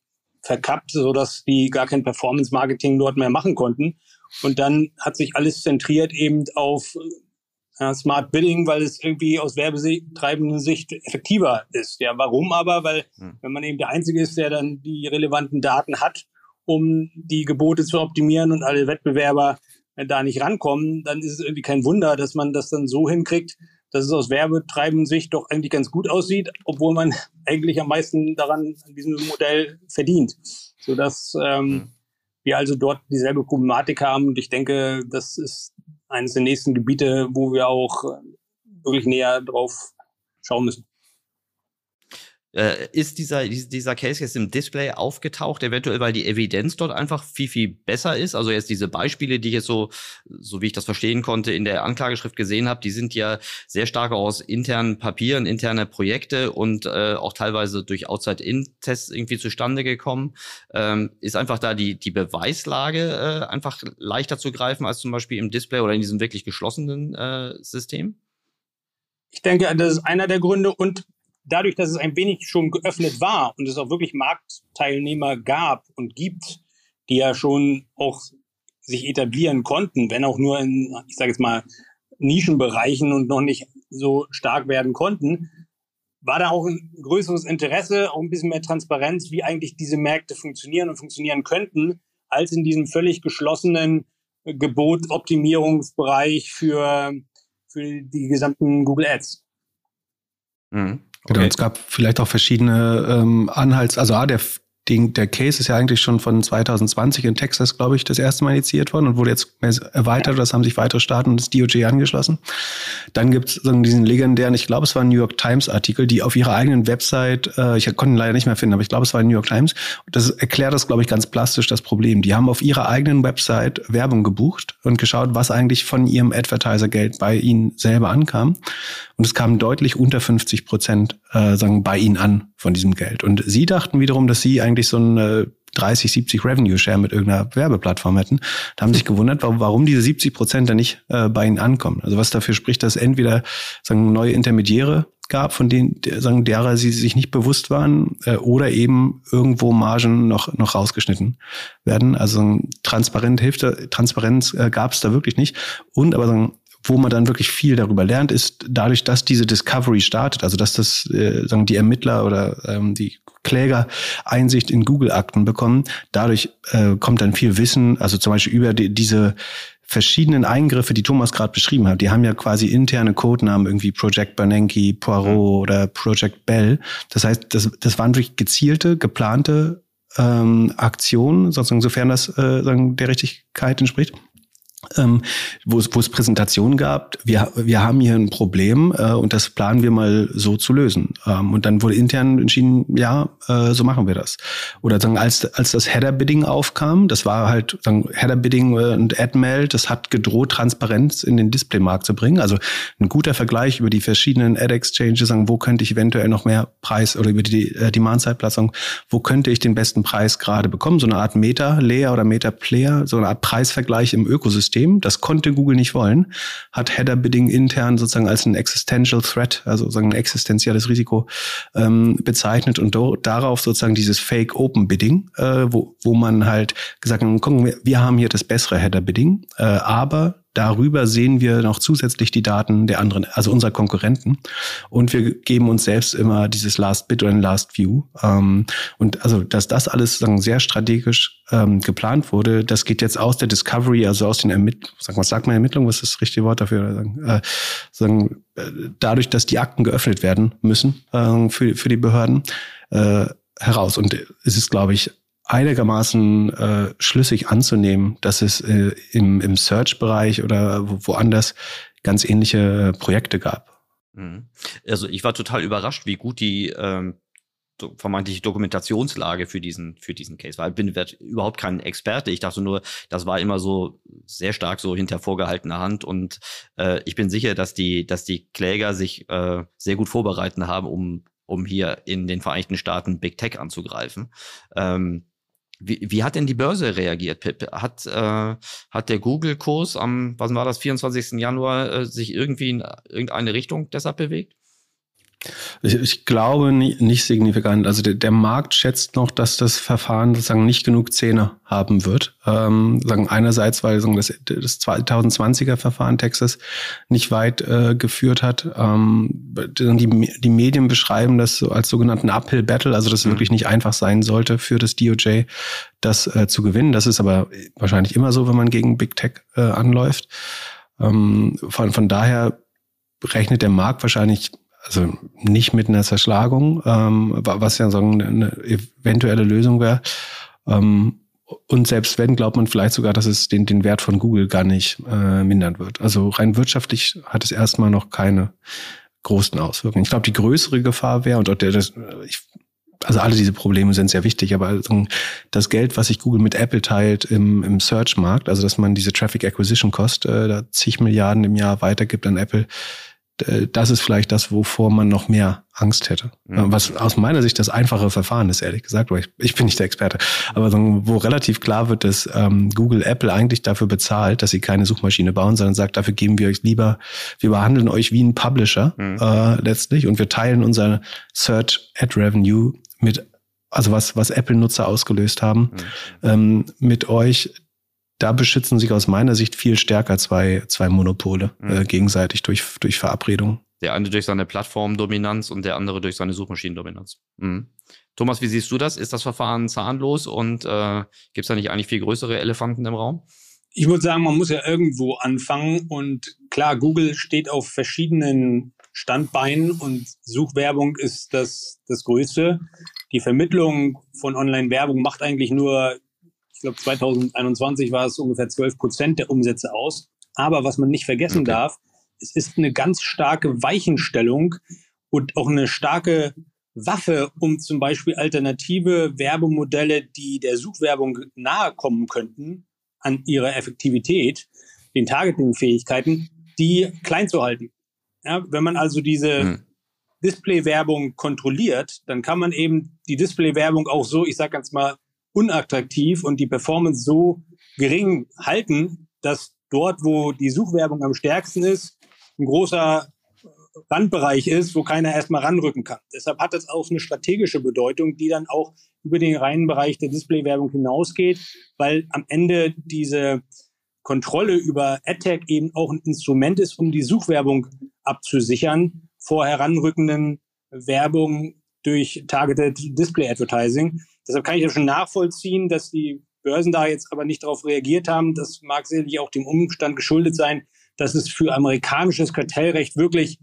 verkappt, sodass die gar kein Performance-Marketing dort mehr machen konnten. Und dann hat sich alles zentriert eben auf Smart Bidding, weil es irgendwie aus werbetreibender Sicht effektiver ist. Ja, warum aber? Weil wenn man eben der Einzige ist, der dann die relevanten Daten hat, um die Gebote zu optimieren und alle Wettbewerber da nicht rankommen, dann ist es irgendwie kein Wunder, dass man das dann so hinkriegt, dass es aus werbetreibender Sicht doch eigentlich ganz gut aussieht, obwohl man eigentlich am meisten daran an diesem Modell verdient. Sodass wir also dort dieselbe Problematik haben. Und ich denke, das ist eines der nächsten Gebiete, wo wir auch wirklich näher drauf schauen müssen. Ist dieser Case jetzt im Display aufgetaucht, eventuell, weil die Evidenz dort einfach viel, viel besser ist? Also jetzt diese Beispiele, die ich jetzt so wie ich das verstehen konnte, in der Anklageschrift gesehen habe, die sind ja sehr stark aus internen Papieren, interne Projekte und auch teilweise durch Outside-In-Tests irgendwie zustande gekommen. Ist einfach da die Beweislage einfach leichter zu greifen als zum Beispiel im Display oder in diesem wirklich geschlossenen System? Ich denke, das ist einer der Gründe und dadurch, dass es ein wenig schon geöffnet war und es auch wirklich Marktteilnehmer gab und gibt, die ja schon auch sich etablieren konnten, wenn auch nur in, ich sage jetzt mal, Nischenbereichen und noch nicht so stark werden konnten, war da auch ein größeres Interesse, auch ein bisschen mehr Transparenz, wie eigentlich diese Märkte funktionieren und funktionieren könnten, als in diesem völlig geschlossenen Gebot-Optimierungsbereich für die gesamten Google Ads. Mhm. Genau, Okay. es gab vielleicht auch verschiedene der Case ist ja eigentlich schon von 2020 in Texas, glaube ich, das erste Mal initiiert worden und wurde jetzt erweitert. Das haben sich weitere Staaten und das DOJ angeschlossen. Dann gibt es diesen legendären, ich glaube, es war ein New York Times Artikel, die auf ihrer eigenen Website, ich konnte ihn leider nicht mehr finden, aber ich glaube, es war ein New York Times. Das erklärt das, glaube ich, ganz plastisch, das Problem. Die haben auf ihrer eigenen Website Werbung gebucht und geschaut, was eigentlich von ihrem Advertiser-Geld bei ihnen selber ankam. Und es kam deutlich unter 50% bei ihnen an von diesem Geld. Und sie dachten wiederum, dass sie eigentlich so ein 30-70 Revenue-Share mit irgendeiner Werbeplattform hätten. Da haben sich gewundert, warum diese 70% dann nicht bei ihnen ankommen. Also was dafür spricht, dass entweder neue Intermediäre gab, von denen derer sie sich nicht bewusst waren, oder eben irgendwo Margen noch rausgeschnitten werden. Also Transparenz gab es da wirklich nicht. Und aber wo man dann wirklich viel darüber lernt, ist dadurch, dass diese Discovery startet, also dass das die Ermittler oder die Kläger Einsicht in Google-Akten bekommen. Dadurch kommt dann viel Wissen, also zum Beispiel über diese verschiedenen Eingriffe, die Thomas gerade beschrieben hat. Die haben ja quasi interne Codenamen, irgendwie Project Bernanke, Poirot oder Project Bell. Das heißt, das waren wirklich gezielte, geplante Aktionen, sozusagen, sofern das der Richtigkeit entspricht. Wo es Präsentationen gab, wir haben hier ein Problem und das planen wir mal so zu lösen. Und dann wurde intern entschieden, so machen wir das. Oder als das Header-Bidding aufkam, das war halt Header-Bidding und AdMail, das hat gedroht, Transparenz in den Displaymarkt zu bringen. Also ein guter Vergleich über die verschiedenen Ad-Exchanges, wo könnte ich eventuell noch mehr Preis oder über die Demand-Side-Platzung, wo könnte ich den besten Preis gerade bekommen? So eine Art Meta-Layer oder Meta-Player, so eine Art Preisvergleich im Ökosystem. Das konnte Google nicht wollen, hat Header-Bidding intern sozusagen als ein Existential Threat, also sozusagen ein existenzielles Risiko bezeichnet und darauf sozusagen dieses Fake-Open-Bidding, wo man halt gesagt hat, gucken wir haben hier das bessere Header-Bidding, aber darüber sehen wir noch zusätzlich die Daten der anderen, also unserer Konkurrenten. Und wir geben uns selbst immer dieses Last Bid oder ein Last View. Und also, dass das alles sehr strategisch geplant wurde, das geht jetzt aus der Discovery, also aus den Ermittlungen, was ist das richtige Wort dafür? Dadurch, dass die Akten geöffnet werden müssen für die Behörden, heraus. Und es ist, glaube ich, einigermaßen schlüssig anzunehmen, dass es im Search-Bereich oder woanders ganz ähnliche Projekte gab. Also ich war total überrascht, wie gut die vermeintliche Dokumentationslage für diesen Case war. Ich bin überhaupt kein Experte. Ich dachte nur, das war immer so sehr stark so hinter vorgehaltener Hand und ich bin sicher, dass die Kläger sich sehr gut vorbereiten haben, um hier in den Vereinigten Staaten Big Tech anzugreifen. Wie hat denn die Börse reagiert, Pip? Hat der Google-Kurs am, 24. Januar sich irgendwie in irgendeine Richtung deshalb bewegt? Ich glaube nicht signifikant. Also der Markt schätzt noch, dass das Verfahren sozusagen nicht genug Zähne haben wird. Sagen einerseits, weil das 2020er Verfahren Texas nicht weit geführt hat. Die Medien beschreiben das so als sogenannten Uphill Battle, also dass es wirklich nicht einfach sein sollte für das DOJ, das zu gewinnen. Das ist aber wahrscheinlich immer so, wenn man gegen Big Tech anläuft. Von daher rechnet der Markt wahrscheinlich also nicht mit einer Zerschlagung, was ja so eine eventuelle Lösung wäre. Und selbst wenn, glaubt man vielleicht sogar, dass es den Wert von Google gar nicht mindern wird. Also rein wirtschaftlich hat es erstmal noch keine großen Auswirkungen. Ich glaube, die größere Gefahr wäre, also alle diese Probleme sind sehr wichtig, aber das Geld, was sich Google mit Apple teilt im Search-Markt, also dass man diese Traffic Acquisition Cost da zig Milliarden im Jahr weitergibt an Apple, das ist vielleicht das, wovor man noch mehr Angst hätte. Was aus meiner Sicht das einfache Verfahren ist, ehrlich gesagt, weil ich bin nicht der Experte, aber wo relativ klar wird, dass Google Apple eigentlich dafür bezahlt, dass sie keine Suchmaschine bauen, sondern sagt, dafür geben wir euch lieber, wir behandeln euch wie ein Publisher letztlich und wir teilen unser Search Ad Revenue mit, also was Apple-Nutzer ausgelöst haben, mit euch. Da beschützen sich aus meiner Sicht viel stärker zwei Monopole gegenseitig durch Verabredungen. Der eine durch seine Plattformdominanz und der andere durch seine Suchmaschinendominanz. Thomas, wie siehst du das? Ist das Verfahren zahnlos und gibt es da nicht eigentlich viel größere Elefanten im Raum? Ich würde sagen, man muss ja irgendwo anfangen und klar, Google steht auf verschiedenen Standbeinen und Suchwerbung ist das Größte. Die Vermittlung von Online-Werbung macht eigentlich nur, ich glaube 2021 war es ungefähr 12% der Umsätze aus. Aber was man nicht vergessen darf, es ist eine ganz starke Weichenstellung und auch eine starke Waffe, um zum Beispiel alternative Werbemodelle, die der Suchwerbung nahe kommen könnten, an ihrer Effektivität, den Targeting-Fähigkeiten, die klein zu halten. Ja, wenn man also diese Display-Werbung kontrolliert, dann kann man eben die Display-Werbung auch so, ich sag ganz mal, unattraktiv und die Performance so gering halten, dass dort, wo die Suchwerbung am stärksten ist, ein großer Randbereich ist, wo keiner erstmal ranrücken kann. Deshalb hat das auch eine strategische Bedeutung, die dann auch über den reinen Bereich der Display-Werbung hinausgeht, weil am Ende diese Kontrolle über AdTech eben auch ein Instrument ist, um die Suchwerbung abzusichern vor heranrückenden Werbung durch Targeted Display Advertising. Deshalb kann ich ja schon nachvollziehen, dass die Börsen da jetzt aber nicht darauf reagiert haben. Das mag sicherlich auch dem Umstand geschuldet sein, dass es für amerikanisches Kartellrecht wirklich,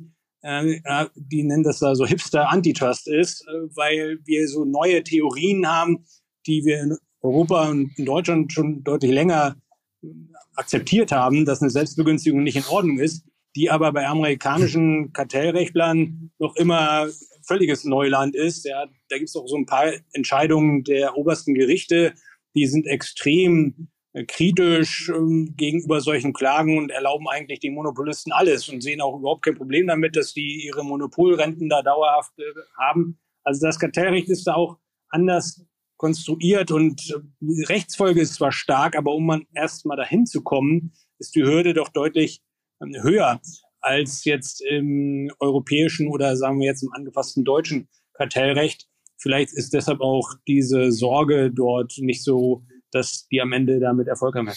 die nennen das da so Hipster-Antitrust ist, weil wir so neue Theorien haben, die wir in Europa und in Deutschland schon deutlich länger akzeptiert haben, dass eine Selbstbegünstigung nicht in Ordnung ist, die aber bei amerikanischen Kartellrechtlern noch immer völliges Neuland ist. Ja, da gibt es auch so ein paar Entscheidungen der obersten Gerichte, die sind extrem kritisch gegenüber solchen Klagen und erlauben eigentlich den Monopolisten alles und sehen auch überhaupt kein Problem damit, dass die ihre Monopolrenten da dauerhaft haben. Also das Kartellrecht ist da auch anders konstruiert und die Rechtsfolge ist zwar stark, aber um man erst mal dahin zu kommen, ist die Hürde doch deutlich höher als jetzt im europäischen oder sagen wir jetzt im angepassten deutschen Kartellrecht. Vielleicht ist deshalb auch diese Sorge dort nicht so, dass die am Ende damit Erfolg haben.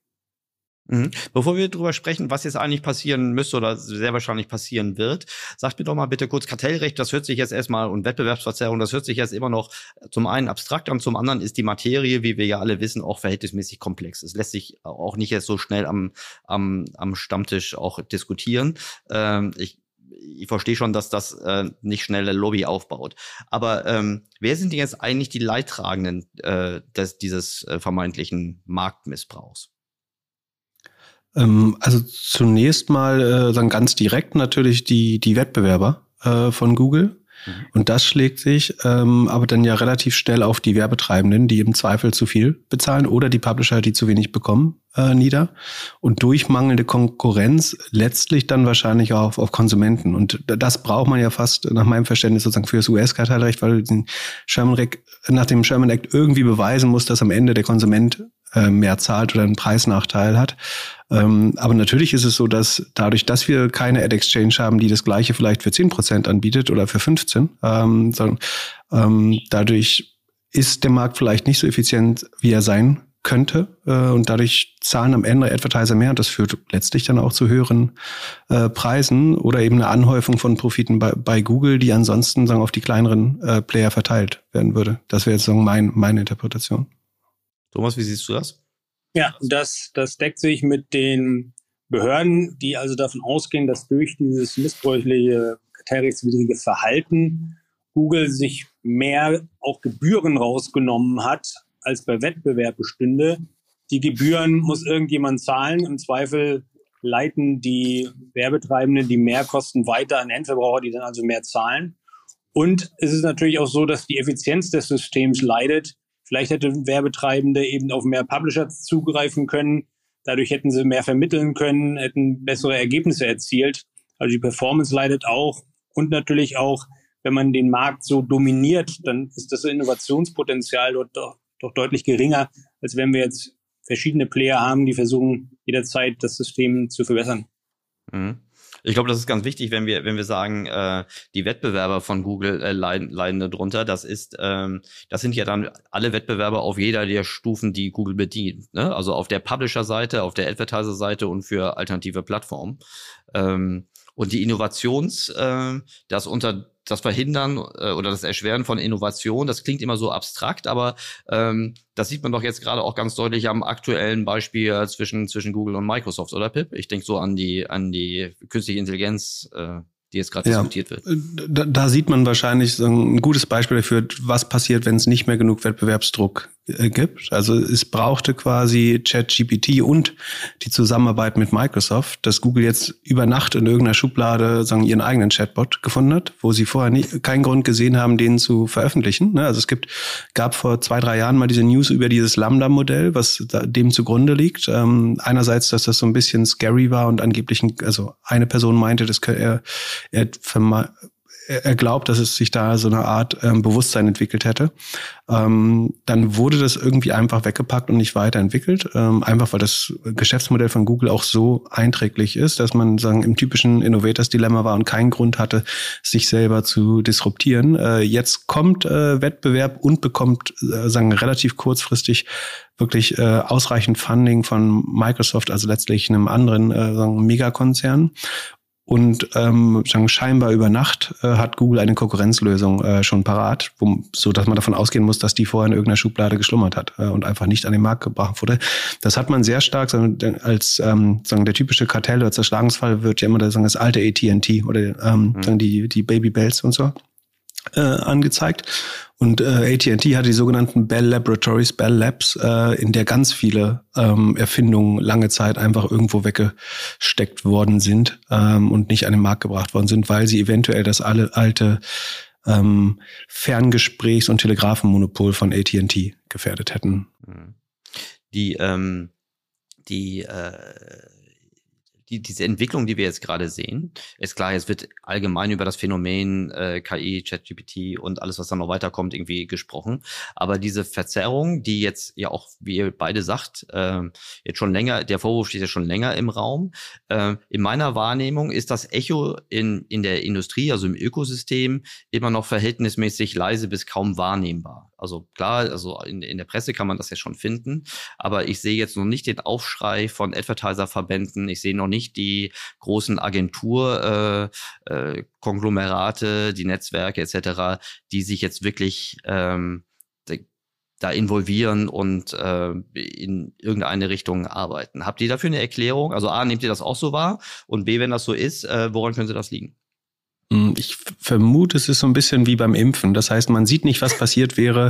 Bevor wir darüber sprechen, was jetzt eigentlich passieren müsste oder sehr wahrscheinlich passieren wird, sagt mir doch mal bitte kurz, Kartellrecht, das hört sich jetzt erstmal, und Wettbewerbsverzerrung, das hört sich jetzt immer noch zum einen abstrakt an, zum anderen ist die Materie, wie wir ja alle wissen, auch verhältnismäßig komplex. Es lässt sich auch nicht jetzt so schnell am Stammtisch auch diskutieren. Ich verstehe schon, dass das nicht schnelle Lobby aufbaut. Aber wer sind denn jetzt eigentlich die Leidtragenden dieses vermeintlichen Marktmissbrauchs? Also zunächst mal sagen ganz direkt natürlich die Wettbewerber von Google. Und das schlägt sich aber dann ja relativ schnell auf die Werbetreibenden, die im Zweifel zu viel bezahlen, oder die Publisher, die zu wenig bekommen, nieder. Und durch mangelnde Konkurrenz letztlich dann wahrscheinlich auch auf Konsumenten. Und das braucht man ja fast nach meinem Verständnis sozusagen für das US-Kartellrecht, weil nach dem Sherman Act irgendwie beweisen muss, dass am Ende der Konsument mehr zahlt oder einen Preisnachteil hat. Aber natürlich ist es so, dass dadurch, dass wir keine Ad-Exchange haben, die das Gleiche vielleicht für 10% anbietet oder für 15%, dadurch ist der Markt vielleicht nicht so effizient, wie er sein könnte. Und dadurch zahlen am Ende Advertiser mehr. Und das führt letztlich dann auch zu höheren Preisen oder eben eine Anhäufung von Profiten bei Google, die ansonsten auf die kleineren Player verteilt werden würde. Das wäre jetzt meine Interpretation. Thomas, wie siehst du das? Ja, das deckt sich mit den Behörden, die also davon ausgehen, dass durch dieses missbräuchliche, kartellrechtswidrige Verhalten Google sich mehr auch Gebühren rausgenommen hat, als bei Wettbewerb bestünde. Die Gebühren muss irgendjemand zahlen. Im Zweifel leiten die Werbetreibenden die Mehrkosten weiter an Endverbraucher, die dann also mehr zahlen. Und es ist natürlich auch so, dass die Effizienz des Systems leidet. Vielleicht hätten Werbetreibende eben auf mehr Publisher zugreifen können. Dadurch hätten sie mehr vermitteln können, hätten bessere Ergebnisse erzielt. Also die Performance leidet auch. Und natürlich auch, wenn man den Markt so dominiert, dann ist das Innovationspotenzial dort doch deutlich geringer, als wenn wir jetzt verschiedene Player haben, die versuchen, jederzeit das System zu verbessern. Mhm. Ich glaube, das ist ganz wichtig, wenn wir sagen, die Wettbewerber von Google leiden darunter. Das sind ja dann alle Wettbewerber auf jeder der Stufen, die Google bedient. Ne? Also auf der Publisher-Seite, auf der Advertiser-Seite und für alternative Plattformen. Und die das Verhindern oder das Erschweren von Innovation, das klingt immer so abstrakt, aber das sieht man doch jetzt gerade auch ganz deutlich am aktuellen Beispiel zwischen Google und Microsoft, oder Pip? Ich denke so an die künstliche Intelligenz, die jetzt gerade diskutiert wird. Da sieht man wahrscheinlich so ein gutes Beispiel dafür, was passiert, wenn es nicht mehr genug Wettbewerbsdruck gibt. Also es brauchte quasi ChatGPT und die Zusammenarbeit mit Microsoft, dass Google jetzt über Nacht in irgendeiner Schublade ihren eigenen Chatbot gefunden hat, wo sie vorher keinen Grund gesehen haben, den zu veröffentlichen. Also es gab vor 2-3 Jahren mal diese News über dieses Lambda-Modell, was dem zugrunde liegt. Einerseits, dass das so ein bisschen scary war und angeblich, also eine Person meinte, das er glaubt, dass es sich da so eine Art Bewusstsein entwickelt hätte. Dann wurde das irgendwie einfach weggepackt und nicht weiterentwickelt. Einfach weil das Geschäftsmodell von Google auch so einträglich ist, dass man im typischen Innovators-Dilemma war und keinen Grund hatte, sich selber zu disruptieren. Jetzt kommt Wettbewerb und bekommt relativ kurzfristig wirklich ausreichend Funding von Microsoft, also letztlich einem anderen Megakonzern. Und scheinbar über Nacht hat Google eine Konkurrenzlösung schon parat, so dass man davon ausgehen muss, dass die vorher in irgendeiner Schublade geschlummert hat und einfach nicht an den Markt gebracht wurde. Das hat man sehr stark als der typische Kartell oder Zerschlagungsfall wird ja immer das alte AT&T oder die Baby Bells und so angezeigt. Und AT&T hat die sogenannten Bell Laboratories, Bell Labs, in der ganz viele Erfindungen lange Zeit einfach irgendwo weggesteckt worden sind und nicht an den Markt gebracht worden sind, weil sie eventuell das alte Ferngesprächs- und Telegrafenmonopol von AT&T gefährdet hätten. Diese Entwicklung, die wir jetzt gerade sehen, ist klar, jetzt wird allgemein über das Phänomen KI, ChatGPT und alles, was da noch weiterkommt, irgendwie gesprochen. Aber diese Verzerrung, die jetzt ja auch, wie ihr beide sagt, jetzt schon länger, der Vorwurf steht ja schon länger im Raum. In meiner Wahrnehmung ist das Echo in der Industrie, also im Ökosystem, immer noch verhältnismäßig leise bis kaum wahrnehmbar. Also klar, also in der Presse kann man das ja schon finden, aber ich sehe jetzt noch nicht den Aufschrei von Advertiser-Verbänden, ich sehe noch nicht die großen Konglomerate, die Netzwerke etc., die sich jetzt wirklich da involvieren und in irgendeine Richtung arbeiten. Habt ihr dafür eine Erklärung? Also A, nehmt ihr das auch so wahr? Und B, wenn das so ist, woran könnte das liegen? Ich vermute, es ist so ein bisschen wie beim Impfen. Das heißt, man sieht nicht, was passiert wäre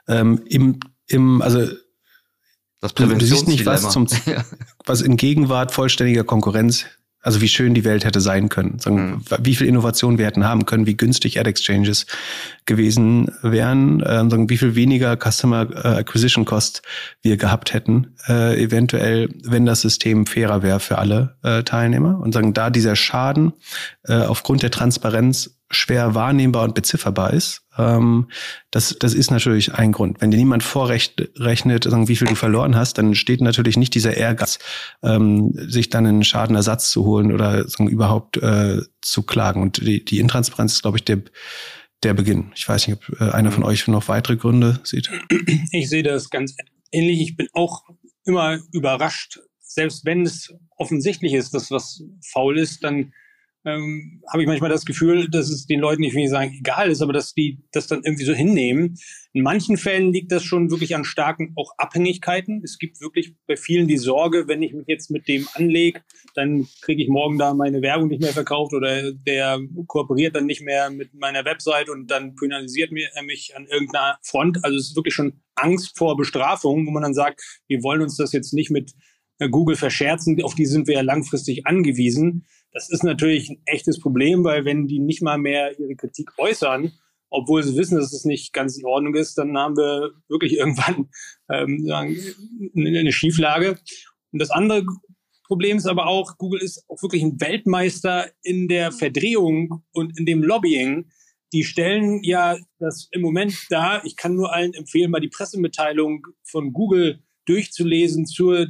also das du siehst nicht, was in Gegenwart vollständiger Konkurrenz, also wie schön die Welt hätte sein können, wie viel Innovation wir hätten haben können, wie günstig Ad-Exchanges gewesen wären, wie viel weniger Customer Acquisition Cost wir gehabt hätten, eventuell, wenn das System fairer wäre für alle Teilnehmer. Und da dieser Schaden aufgrund der Transparenz schwer wahrnehmbar und bezifferbar ist. Das ist natürlich ein Grund. Wenn dir niemand vorrechnet, wie viel du verloren hast, dann steht natürlich nicht dieser Ehrgeiz, sich dann einen Schadenersatz zu holen oder überhaupt zu klagen. Und die Intransparenz ist, glaube ich, der Beginn. Ich weiß nicht, ob einer von euch noch weitere Gründe sieht. Ich sehe das ganz ähnlich. Ich bin auch immer überrascht, selbst wenn es offensichtlich ist, dass was faul ist, dann habe ich manchmal das Gefühl, dass es den Leuten nicht, will ich sagen, egal ist, aber dass die das dann irgendwie so hinnehmen. In manchen Fällen liegt das schon wirklich an starken auch Abhängigkeiten. Es gibt wirklich bei vielen die Sorge, wenn ich mich jetzt mit dem anlege, dann kriege ich morgen da meine Werbung nicht mehr verkauft oder der kooperiert dann nicht mehr mit meiner Website und dann penalisiert er mich an irgendeiner Front. Also es ist wirklich schon Angst vor Bestrafung, wo man dann sagt, wir wollen uns das jetzt nicht mit Google verscherzen, auf die sind wir ja langfristig angewiesen. Das ist natürlich ein echtes Problem, weil wenn die nicht mal mehr ihre Kritik äußern, obwohl sie wissen, dass es nicht ganz in Ordnung ist, dann haben wir wirklich irgendwann eine Schieflage. Und das andere Problem ist aber auch, Google ist auch wirklich ein Weltmeister in der Verdrehung und in dem Lobbying. Die stellen ja das im Moment dar. Ich kann nur allen empfehlen, mal die Pressemitteilung von Google durchzulesen zur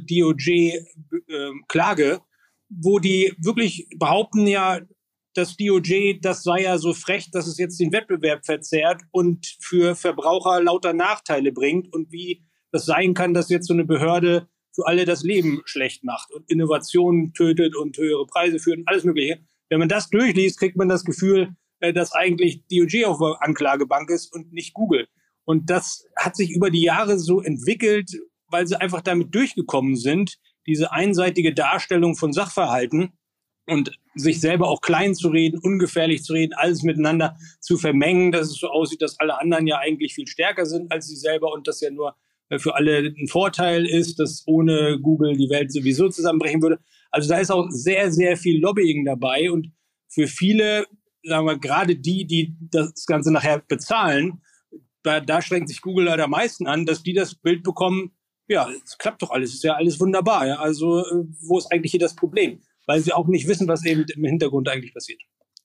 DOJ-Klage, wo die wirklich behaupten ja, das DOJ, das sei ja so frech, dass es jetzt den Wettbewerb verzerrt und für Verbraucher lauter Nachteile bringt und wie das sein kann, dass jetzt so eine Behörde für alle das Leben schlecht macht und Innovationen tötet und höhere Preise führt und alles Mögliche. Wenn man das durchliest, kriegt man das Gefühl, dass eigentlich DOJ auf der Anklagebank ist und nicht Google. Und das hat sich über die Jahre so entwickelt, weil sie einfach damit durchgekommen sind, diese einseitige Darstellung von Sachverhalten und sich selber auch klein zu reden, ungefährlich zu reden, alles miteinander zu vermengen, dass es so aussieht, dass alle anderen ja eigentlich viel stärker sind als sie selber und das ja nur für alle ein Vorteil ist, dass ohne Google die Welt sowieso zusammenbrechen würde. Also da ist auch sehr, sehr viel Lobbying dabei und für viele, sagen wir, gerade die das Ganze nachher bezahlen, da strengt sich Google leider am meisten an, dass die das Bild bekommen, ja, es klappt doch alles, ist ja alles wunderbar. Ja? Also wo ist eigentlich hier das Problem? Weil sie auch nicht wissen, was eben im Hintergrund eigentlich passiert.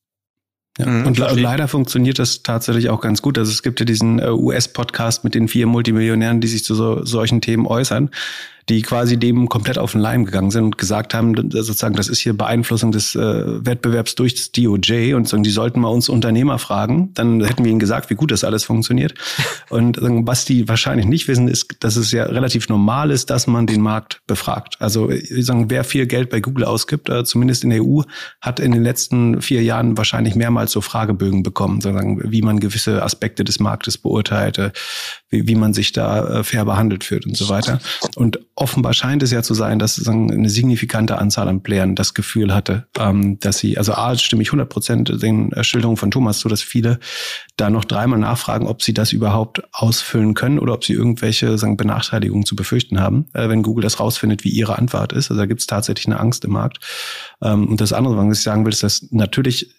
Ja, und leider funktioniert das tatsächlich auch ganz gut. Also es gibt ja diesen US-Podcast mit den 4 Multimillionären, die sich zu solchen Themen äußern, die quasi dem komplett auf den Leim gegangen sind und gesagt haben, sozusagen, das ist hier Beeinflussung des Wettbewerbs durch das DOJ und die sollten mal uns Unternehmer fragen. Dann hätten wir ihnen gesagt, wie gut das alles funktioniert. Und was die wahrscheinlich nicht wissen, ist, dass es ja relativ normal ist, dass man den Markt befragt. Also wer viel Geld bei Google ausgibt, zumindest in der EU, hat in den letzten 4 Jahren wahrscheinlich mehrmals so Fragebögen bekommen, wie man gewisse Aspekte des Marktes beurteilt, wie man sich da fair behandelt fühlt und so weiter. Und offenbar scheint es ja zu sein, dass eine signifikante Anzahl an Playern das Gefühl hatte, dass sie, also stimme ich 100% den Schilderungen von Thomas zu, dass viele da noch 3-mal nachfragen, ob sie das überhaupt ausfüllen können oder ob sie irgendwelche Benachteiligungen zu befürchten haben, wenn Google das rausfindet, wie ihre Antwort ist. Also da gibt es tatsächlich eine Angst im Markt. Und das andere, was ich sagen will, ist, dass natürlich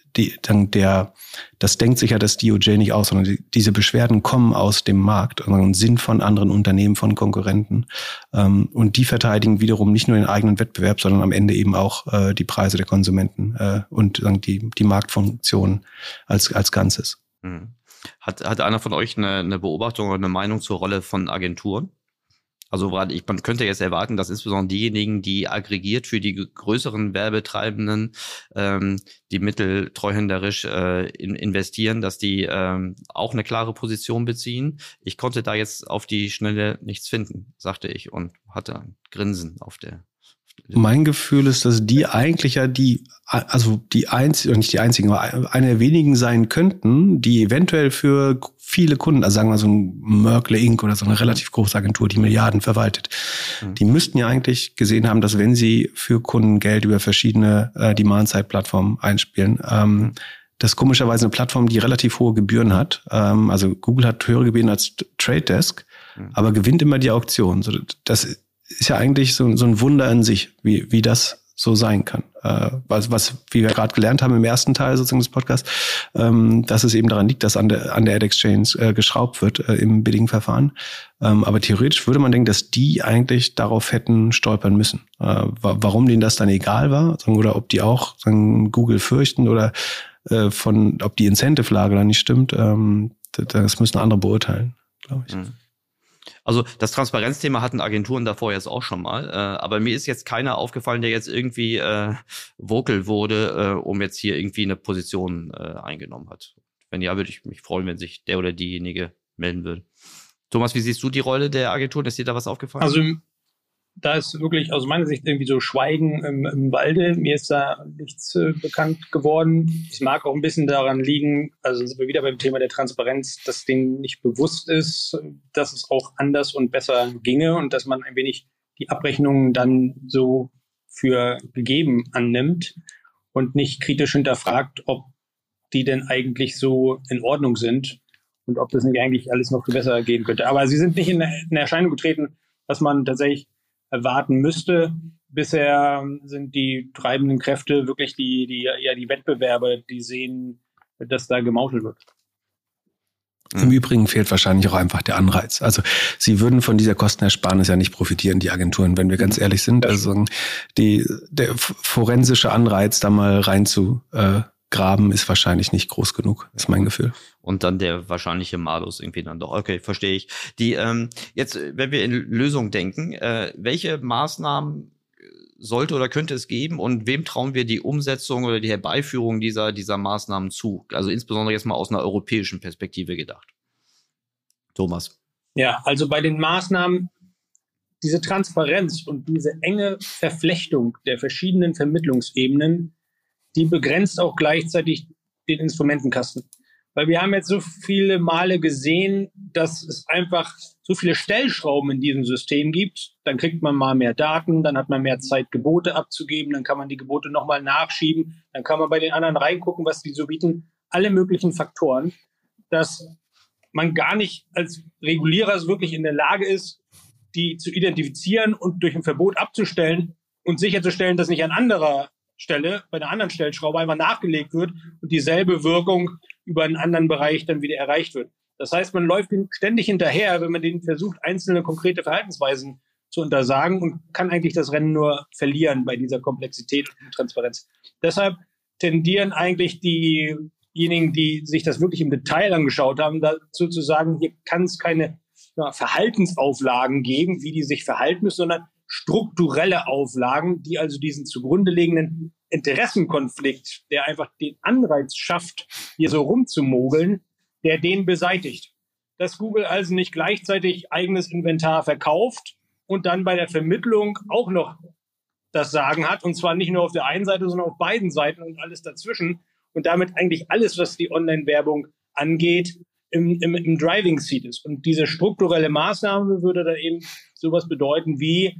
das denkt sich ja das DOJ nicht aus, sondern diese Beschwerden kommen aus dem Markt und sind von anderen Unternehmen, von Konkurrenten. Und die verteidigen wiederum nicht nur den eigenen Wettbewerb, sondern am Ende eben auch die Preise der Konsumenten und die Marktfunktion als Ganzes. Hat einer von euch eine Beobachtung oder eine Meinung zur Rolle von Agenturen? Also man könnte jetzt erwarten, dass insbesondere diejenigen, die aggregiert für die größeren Werbetreibenden die Mittel treuhänderisch investieren, dass die auch eine klare Position beziehen. Ich konnte da jetzt auf die Schnelle nichts finden, sagte ich und hatte ein Grinsen auf der. Mein Gefühl ist, dass die eigentlich ja die einzigen, nicht die einzigen, aber eine der wenigen sein könnten, die eventuell für viele Kunden, also sagen wir so ein Merkle Inc. oder so eine relativ große Agentur, die Milliarden verwaltet, die müssten ja eigentlich gesehen haben, dass wenn sie für Kunden Geld über verschiedene Demand-Side-Plattformen einspielen, das komischerweise eine Plattform, die relativ hohe Gebühren hat. Also Google hat höhere Gebühren als Trade Desk, aber gewinnt immer die Auktion. Das ist ja eigentlich so ein Wunder in sich, wie das so sein kann. Wie wir gerade gelernt haben im ersten Teil sozusagen des Podcasts, dass es eben daran liegt, dass an der Ad Exchange geschraubt wird im Bidding-Verfahren. Aber theoretisch würde man denken, dass die eigentlich darauf hätten stolpern müssen. Warum denen das dann egal war oder ob die auch Google fürchten oder ob die Incentive-Lage da nicht stimmt, das müssen andere beurteilen, glaube ich. Also das Transparenzthema hatten Agenturen davor jetzt auch schon mal, aber mir ist jetzt keiner aufgefallen, der jetzt irgendwie vocal wurde, um jetzt hier irgendwie eine Position eingenommen hat. Wenn ja, würde ich mich freuen, wenn sich der oder diejenige melden würde. Thomas, wie siehst du die Rolle der Agenturen? Ist dir da was aufgefallen? Also da ist wirklich aus meiner Sicht irgendwie so Schweigen im Walde. Mir ist da nichts bekannt geworden. Es mag auch ein bisschen daran liegen, also sind wir wieder beim Thema der Transparenz, dass denen nicht bewusst ist, dass es auch anders und besser ginge und dass man ein wenig die Abrechnungen dann so für gegeben annimmt und nicht kritisch hinterfragt, ob die denn eigentlich so in Ordnung sind und ob das nicht eigentlich alles noch viel besser gehen könnte. Aber sie sind nicht in Erscheinung getreten, was man tatsächlich erwarten müsste. Bisher sind die treibenden Kräfte wirklich die Wettbewerber, die sehen, dass da gemauschelt wird. Im Übrigen fehlt wahrscheinlich auch einfach der Anreiz. Also sie würden von dieser Kostenersparnis ja nicht profitieren, die Agenturen, wenn wir ganz ehrlich sind. Also der forensische Anreiz, da mal rein zu graben, ist wahrscheinlich nicht groß genug, ist mein Gefühl. Und dann der wahrscheinliche Malus irgendwie dann doch. Okay, verstehe ich. Die jetzt, wenn wir in Lösungen denken, welche Maßnahmen sollte oder könnte es geben und wem trauen wir die Umsetzung oder die Herbeiführung dieser Maßnahmen zu? Also insbesondere jetzt mal aus einer europäischen Perspektive gedacht. Thomas. Ja, also bei den Maßnahmen, diese Transparenz und diese enge Verflechtung der verschiedenen Vermittlungsebenen, die begrenzt auch gleichzeitig den Instrumentenkasten. Weil wir haben jetzt so viele Male gesehen, dass es einfach so viele Stellschrauben in diesem System gibt. Dann kriegt man mal mehr Daten, dann hat man mehr Zeit, Gebote abzugeben, dann kann man die Gebote nochmal nachschieben, dann kann man bei den anderen reingucken, was die so bieten. Alle möglichen Faktoren, dass man gar nicht als Regulierer so wirklich in der Lage ist, die zu identifizieren und durch ein Verbot abzustellen und sicherzustellen, dass nicht an anderer Stelle, bei einer anderen Stellschraube einfach nachgelegt wird und dieselbe Wirkung über einen anderen Bereich dann wieder erreicht wird. Das heißt, man läuft ständig hinterher, wenn man denen versucht, einzelne konkrete Verhaltensweisen zu untersagen und kann eigentlich das Rennen nur verlieren bei dieser Komplexität und Transparenz. Deshalb tendieren eigentlich diejenigen, die sich das wirklich im Detail angeschaut haben, dazu zu sagen, hier kann es keine Verhaltensauflagen geben, wie die sich verhalten müssen, sondern strukturelle Auflagen, die also diesen zugrunde liegenden Interessenkonflikt, der einfach den Anreiz schafft, hier so rumzumogeln, der den beseitigt. Dass Google also nicht gleichzeitig eigenes Inventar verkauft und dann bei der Vermittlung auch noch das Sagen hat, und zwar nicht nur auf der einen Seite, sondern auf beiden Seiten und alles dazwischen und damit eigentlich alles, was die Online-Werbung angeht, im Driving Seat ist. Und diese strukturelle Maßnahme würde da eben sowas bedeuten wie,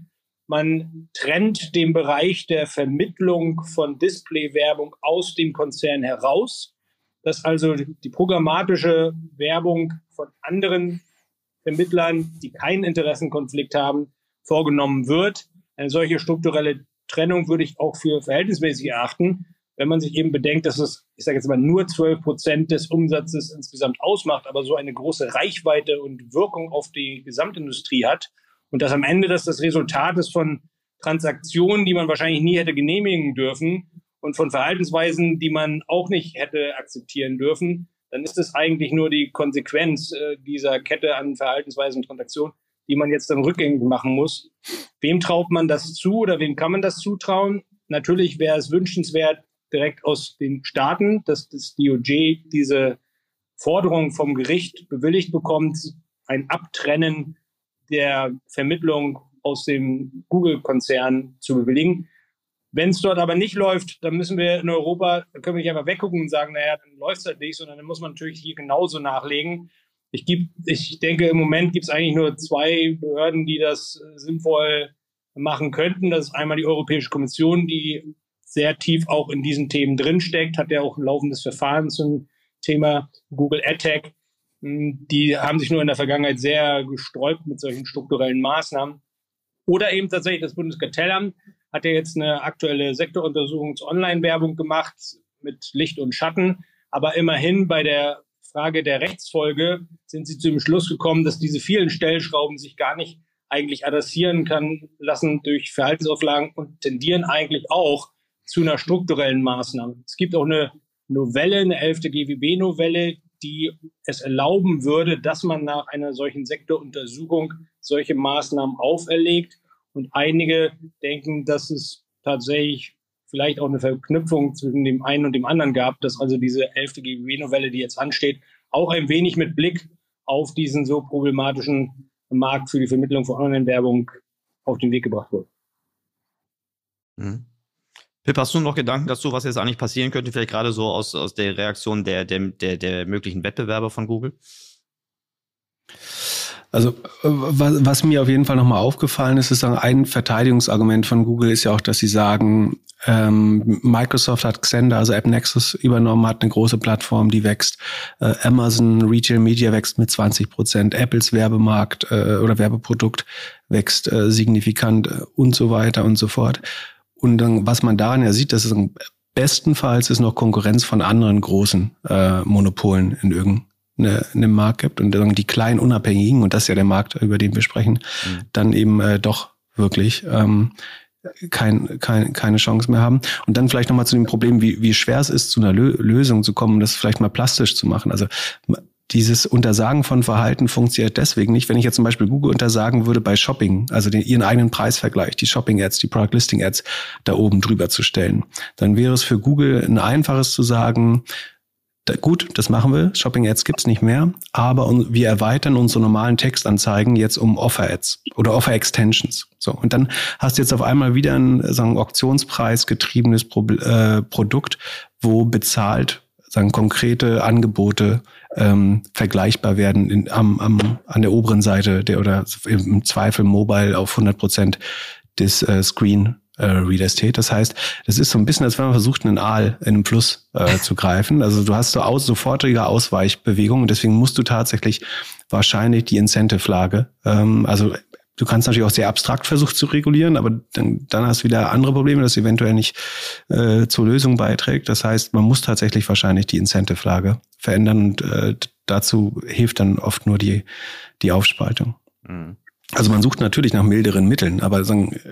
man trennt den Bereich der Vermittlung von Display-Werbung aus dem Konzern heraus, dass also die programmatische Werbung von anderen Vermittlern, die keinen Interessenkonflikt haben, vorgenommen wird. Eine solche strukturelle Trennung würde ich auch für verhältnismäßig erachten, wenn man sich eben bedenkt, dass es, ich sage jetzt mal, nur 12% des Umsatzes insgesamt ausmacht, aber so eine große Reichweite und Wirkung auf die Gesamtindustrie hat. Und dass am Ende das Resultat ist von Transaktionen, die man wahrscheinlich nie hätte genehmigen dürfen und von Verhaltensweisen, die man auch nicht hätte akzeptieren dürfen, dann ist es eigentlich nur die Konsequenz dieser Kette an Verhaltensweisen und Transaktionen, die man jetzt dann rückgängig machen muss. Wem traut man das zu oder wem kann man das zutrauen? Natürlich wäre es wünschenswert, direkt aus den Staaten, dass das DOJ diese Forderung vom Gericht bewilligt bekommt, ein Abtrennen der Vermittlung aus dem Google-Konzern zu bewilligen. Wenn es dort aber nicht läuft, dann müssen wir in Europa, da können wir nicht einfach weggucken und sagen, naja, dann läuft es halt nicht, sondern dann muss man natürlich hier genauso nachlegen. Ich denke, im Moment gibt es eigentlich nur 2 Behörden, die das sinnvoll machen könnten. Das ist einmal die Europäische Kommission, die sehr tief auch in diesen Themen drinsteckt, hat ja auch ein laufendes Verfahren zum Thema Google AdTech. Die haben sich nur in der Vergangenheit sehr gesträubt mit solchen strukturellen Maßnahmen. Oder eben tatsächlich das Bundeskartellamt hat ja jetzt eine aktuelle Sektoruntersuchung zur Online-Werbung gemacht mit Licht und Schatten. Aber immerhin bei der Frage der Rechtsfolge sind sie zu dem Schluss gekommen, dass diese vielen Stellschrauben sich gar nicht eigentlich adressieren kann lassen durch Verhaltensauflagen und tendieren eigentlich auch zu einer strukturellen Maßnahme. Es gibt auch eine Novelle, eine 11. GWB-Novelle, die es erlauben würde, dass man nach einer solchen Sektoruntersuchung solche Maßnahmen auferlegt. Und einige denken, dass es tatsächlich vielleicht auch eine Verknüpfung zwischen dem einen und dem anderen gab, dass also diese 11. GWB-Novelle, die jetzt ansteht, auch ein wenig mit Blick auf diesen so problematischen Markt für die Vermittlung von Online-Werbung auf den Weg gebracht wird. Mhm. Pip, hast du noch Gedanken dazu, was jetzt eigentlich passieren könnte, vielleicht gerade so aus der Reaktion der möglichen Wettbewerber von Google? Also was mir auf jeden Fall nochmal aufgefallen ist ein Verteidigungsargument von Google ist ja auch, dass sie sagen, Microsoft hat Xandr, also AppNexus, übernommen, hat eine große Plattform, die wächst. Amazon Retail Media wächst mit 20%. Apples Werbemarkt oder Werbeprodukt wächst signifikant und so weiter und so fort. Und dann, was man daran ja sieht, dass es bestenfalls ist noch Konkurrenz von anderen großen Monopolen in irgendeinem Markt gibt und dann die kleinen Unabhängigen, und das ist ja der Markt, über den wir sprechen, dann eben doch wirklich keine Chance mehr haben. Und dann vielleicht nochmal zu dem Problem, wie schwer es ist, zu einer Lösung zu kommen, das vielleicht mal plastisch zu machen. Also dieses Untersagen von Verhalten funktioniert deswegen nicht. Wenn ich jetzt zum Beispiel Google untersagen würde bei Shopping, also ihren eigenen Preisvergleich, die Shopping-Ads, die Product-Listing-Ads da oben drüber zu stellen, dann wäre es für Google ein einfaches zu sagen, gut, das machen wir, Shopping-Ads gibt's nicht mehr, aber wir erweitern unsere normalen Textanzeigen jetzt um Offer-Ads oder Offer-Extensions. So, und dann hast du jetzt auf einmal wieder ein auktionspreisgetriebenes Produkt, wo bezahlt konkrete Angebote vergleichbar werden an der oberen Seite oder im Zweifel mobile auf 100% des Screen Reader steht. Das heißt, das ist so ein bisschen, als wenn man versucht, einen Aal in einem Fluss zu greifen. Also du hast sofortige Ausweichbewegungen und deswegen musst du tatsächlich wahrscheinlich die Incentive-Lage, also du kannst natürlich auch sehr abstrakt versuchen zu regulieren, aber dann hast du wieder andere Probleme, dass eventuell nicht zur Lösung beiträgt. Das heißt, man muss tatsächlich wahrscheinlich die Incentive-Lage verändern und dazu hilft dann oft nur die Aufspaltung. Mhm. Also man sucht natürlich nach milderen Mitteln, aber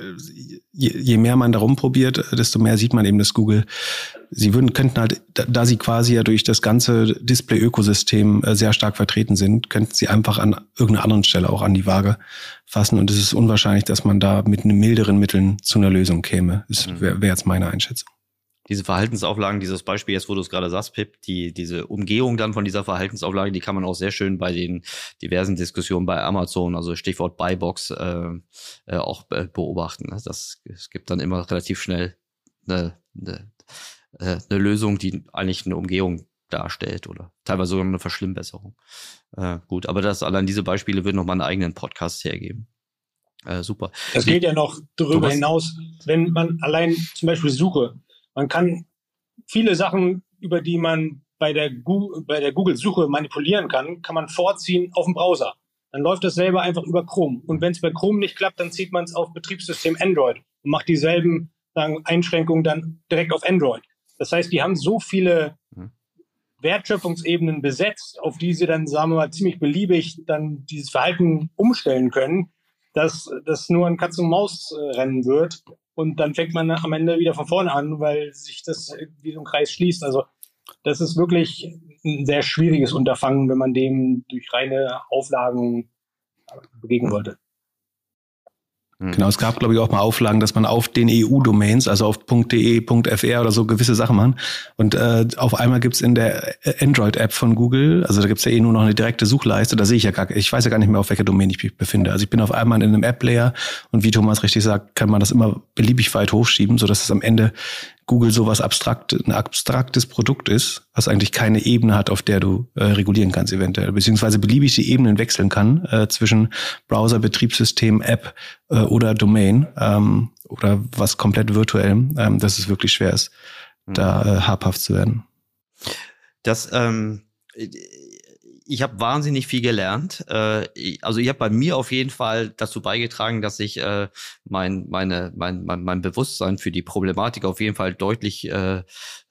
je mehr man darum probiert, desto mehr sieht man eben, dass Google, könnten halt, da sie quasi ja durch das ganze Display-Ökosystem sehr stark vertreten sind, könnten sie einfach an irgendeiner anderen Stelle auch an die Waage fassen. Und es ist unwahrscheinlich, dass man da mit milderen Mitteln zu einer Lösung käme. Das wäre jetzt meine Einschätzung. Diese Verhaltensauflagen, dieses Beispiel jetzt, wo du es gerade sagst, Pip, diese Umgehung dann von dieser Verhaltensauflage, die kann man auch sehr schön bei den diversen Diskussionen bei Amazon, also Stichwort Buybox, auch beobachten. Es gibt dann immer relativ schnell eine Lösung, die eigentlich eine Umgehung darstellt oder teilweise sogar eine Verschlimmbesserung. Gut, aber allein diese Beispiele würden nochmal einen eigenen Podcast hergeben. Super. Das geht ja noch darüber hinaus, wenn man allein zum Beispiel Suche. Man kann viele Sachen, über die man bei der Google-Suche manipulieren kann man vorziehen auf dem Browser. Dann läuft das selber einfach über Chrome. Und wenn es bei Chrome nicht klappt, dann zieht man es auf Betriebssystem Android und macht dieselben Einschränkungen dann direkt auf Android. Das heißt, die haben so viele Wertschöpfungsebenen besetzt, auf die sie dann, sagen wir mal, ziemlich beliebig dann dieses Verhalten umstellen können, dass das nur ein Katz-und-Maus-Rennen wird. Und dann fängt man am Ende wieder von vorne an, weil sich das wie so ein Kreis schließt. Also das ist wirklich ein sehr schwieriges Unterfangen, wenn man dem durch reine Auflagen begegnen wollte. Genau, es gab, glaube ich, auch mal Auflagen, dass man auf den EU-Domains, also auf .de, .fr oder so gewisse Sachen machen. Und auf einmal gibt's in der Android-App von Google, also da gibt's ja nur noch eine direkte Suchleiste, da sehe ich ich weiß ja gar nicht mehr, auf welcher Domain ich mich befinde. Also ich bin auf einmal in einem App-Layer und wie Thomas richtig sagt, kann man das immer beliebig weit hochschieben, sodass es am Ende Google sowas ein abstraktes Produkt ist, was eigentlich keine Ebene hat, auf der du regulieren kannst eventuell, beziehungsweise beliebig die Ebenen wechseln kann zwischen Browser, Betriebssystem, App oder Domain oder was komplett virtuell, dass es wirklich schwer ist, da habhaft zu werden. Ich habe wahnsinnig viel gelernt. Also ich habe bei mir auf jeden Fall dazu beigetragen, dass ich mein Bewusstsein für die Problematik auf jeden Fall deutlich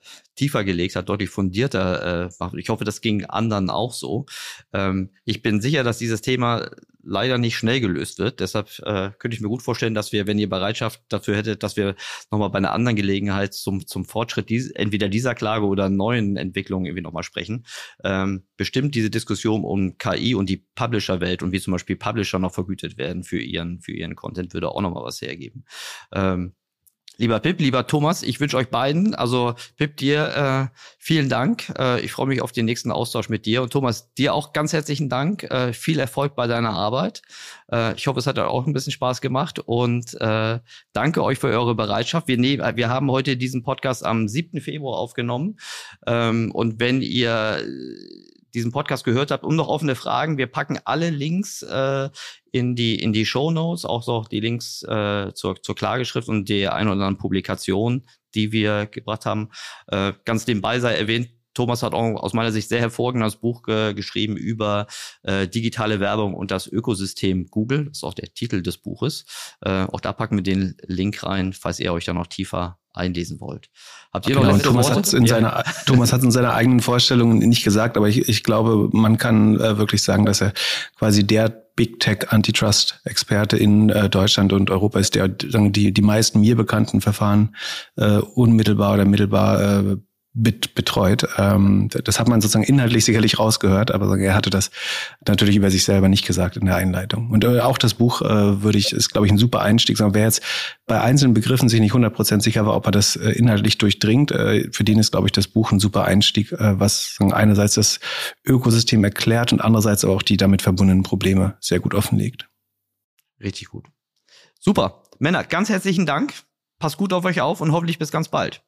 tiefer gelegt hat, deutlich fundierter macht. Ich hoffe, das ging anderen auch so. Ich bin sicher, dass dieses Thema leider nicht schnell gelöst wird. Deshalb könnte ich mir gut vorstellen, dass wir, wenn ihr Bereitschaft dafür hättet, dass wir nochmal bei einer anderen Gelegenheit zum Fortschritt entweder dieser Klage oder neuen Entwicklungen irgendwie nochmal sprechen. Bestimmt diese Diskussion um KI und die Publisher-Welt und wie zum Beispiel Publisher noch vergütet werden für ihren Content würde auch nochmal was hergeben. Lieber Pip, lieber Thomas, ich wünsche euch beiden, also Pip, dir vielen Dank. Ich freue mich auf den nächsten Austausch mit dir. Und Thomas, dir auch ganz herzlichen Dank. Viel Erfolg bei deiner Arbeit. Ich hoffe, es hat euch auch ein bisschen Spaß gemacht. Und danke euch für eure Bereitschaft. Wir haben heute diesen Podcast am 7. Februar aufgenommen. Und wenn ihr diesen Podcast gehört habt und noch offene Fragen, wir packen alle Links in die Shownotes, auch so die Links zur Klageschrift und der ein oder anderen Publikation, die wir gebracht haben. Ganz nebenbei sei erwähnt, Thomas hat auch aus meiner Sicht sehr hervorragendes Buch geschrieben über digitale Werbung und das Ökosystem Google. Das ist auch der Titel des Buches. Auch da packen wir den Link rein, falls ihr euch da noch tiefer einlesen wollt. Habt ihr noch letzte Thomas hat es in seiner eigenen Vorstellung nicht gesagt, aber ich glaube, man kann wirklich sagen, dass er quasi der Big Tech Antitrust Experte in Deutschland und Europa ist, der die meisten mir bekannten Verfahren unmittelbar oder mittelbar betreut. Das hat man sozusagen inhaltlich sicherlich rausgehört, aber er hatte das natürlich über sich selber nicht gesagt in der Einleitung. Und auch das Buch ist, glaube ich, ein super Einstieg. Wer jetzt bei einzelnen Begriffen sich nicht 100% sicher war, ob er das inhaltlich durchdringt, für den ist, glaube ich, das Buch ein super Einstieg, was einerseits das Ökosystem erklärt und andererseits auch die damit verbundenen Probleme sehr gut offenlegt. Richtig gut. Super. Männer, ganz herzlichen Dank. Passt gut auf euch auf und hoffentlich bis ganz bald.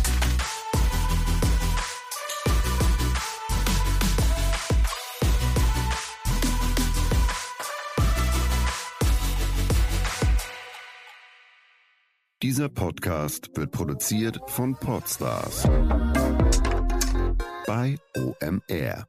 Dieser Podcast wird produziert von Podstars bei OMR.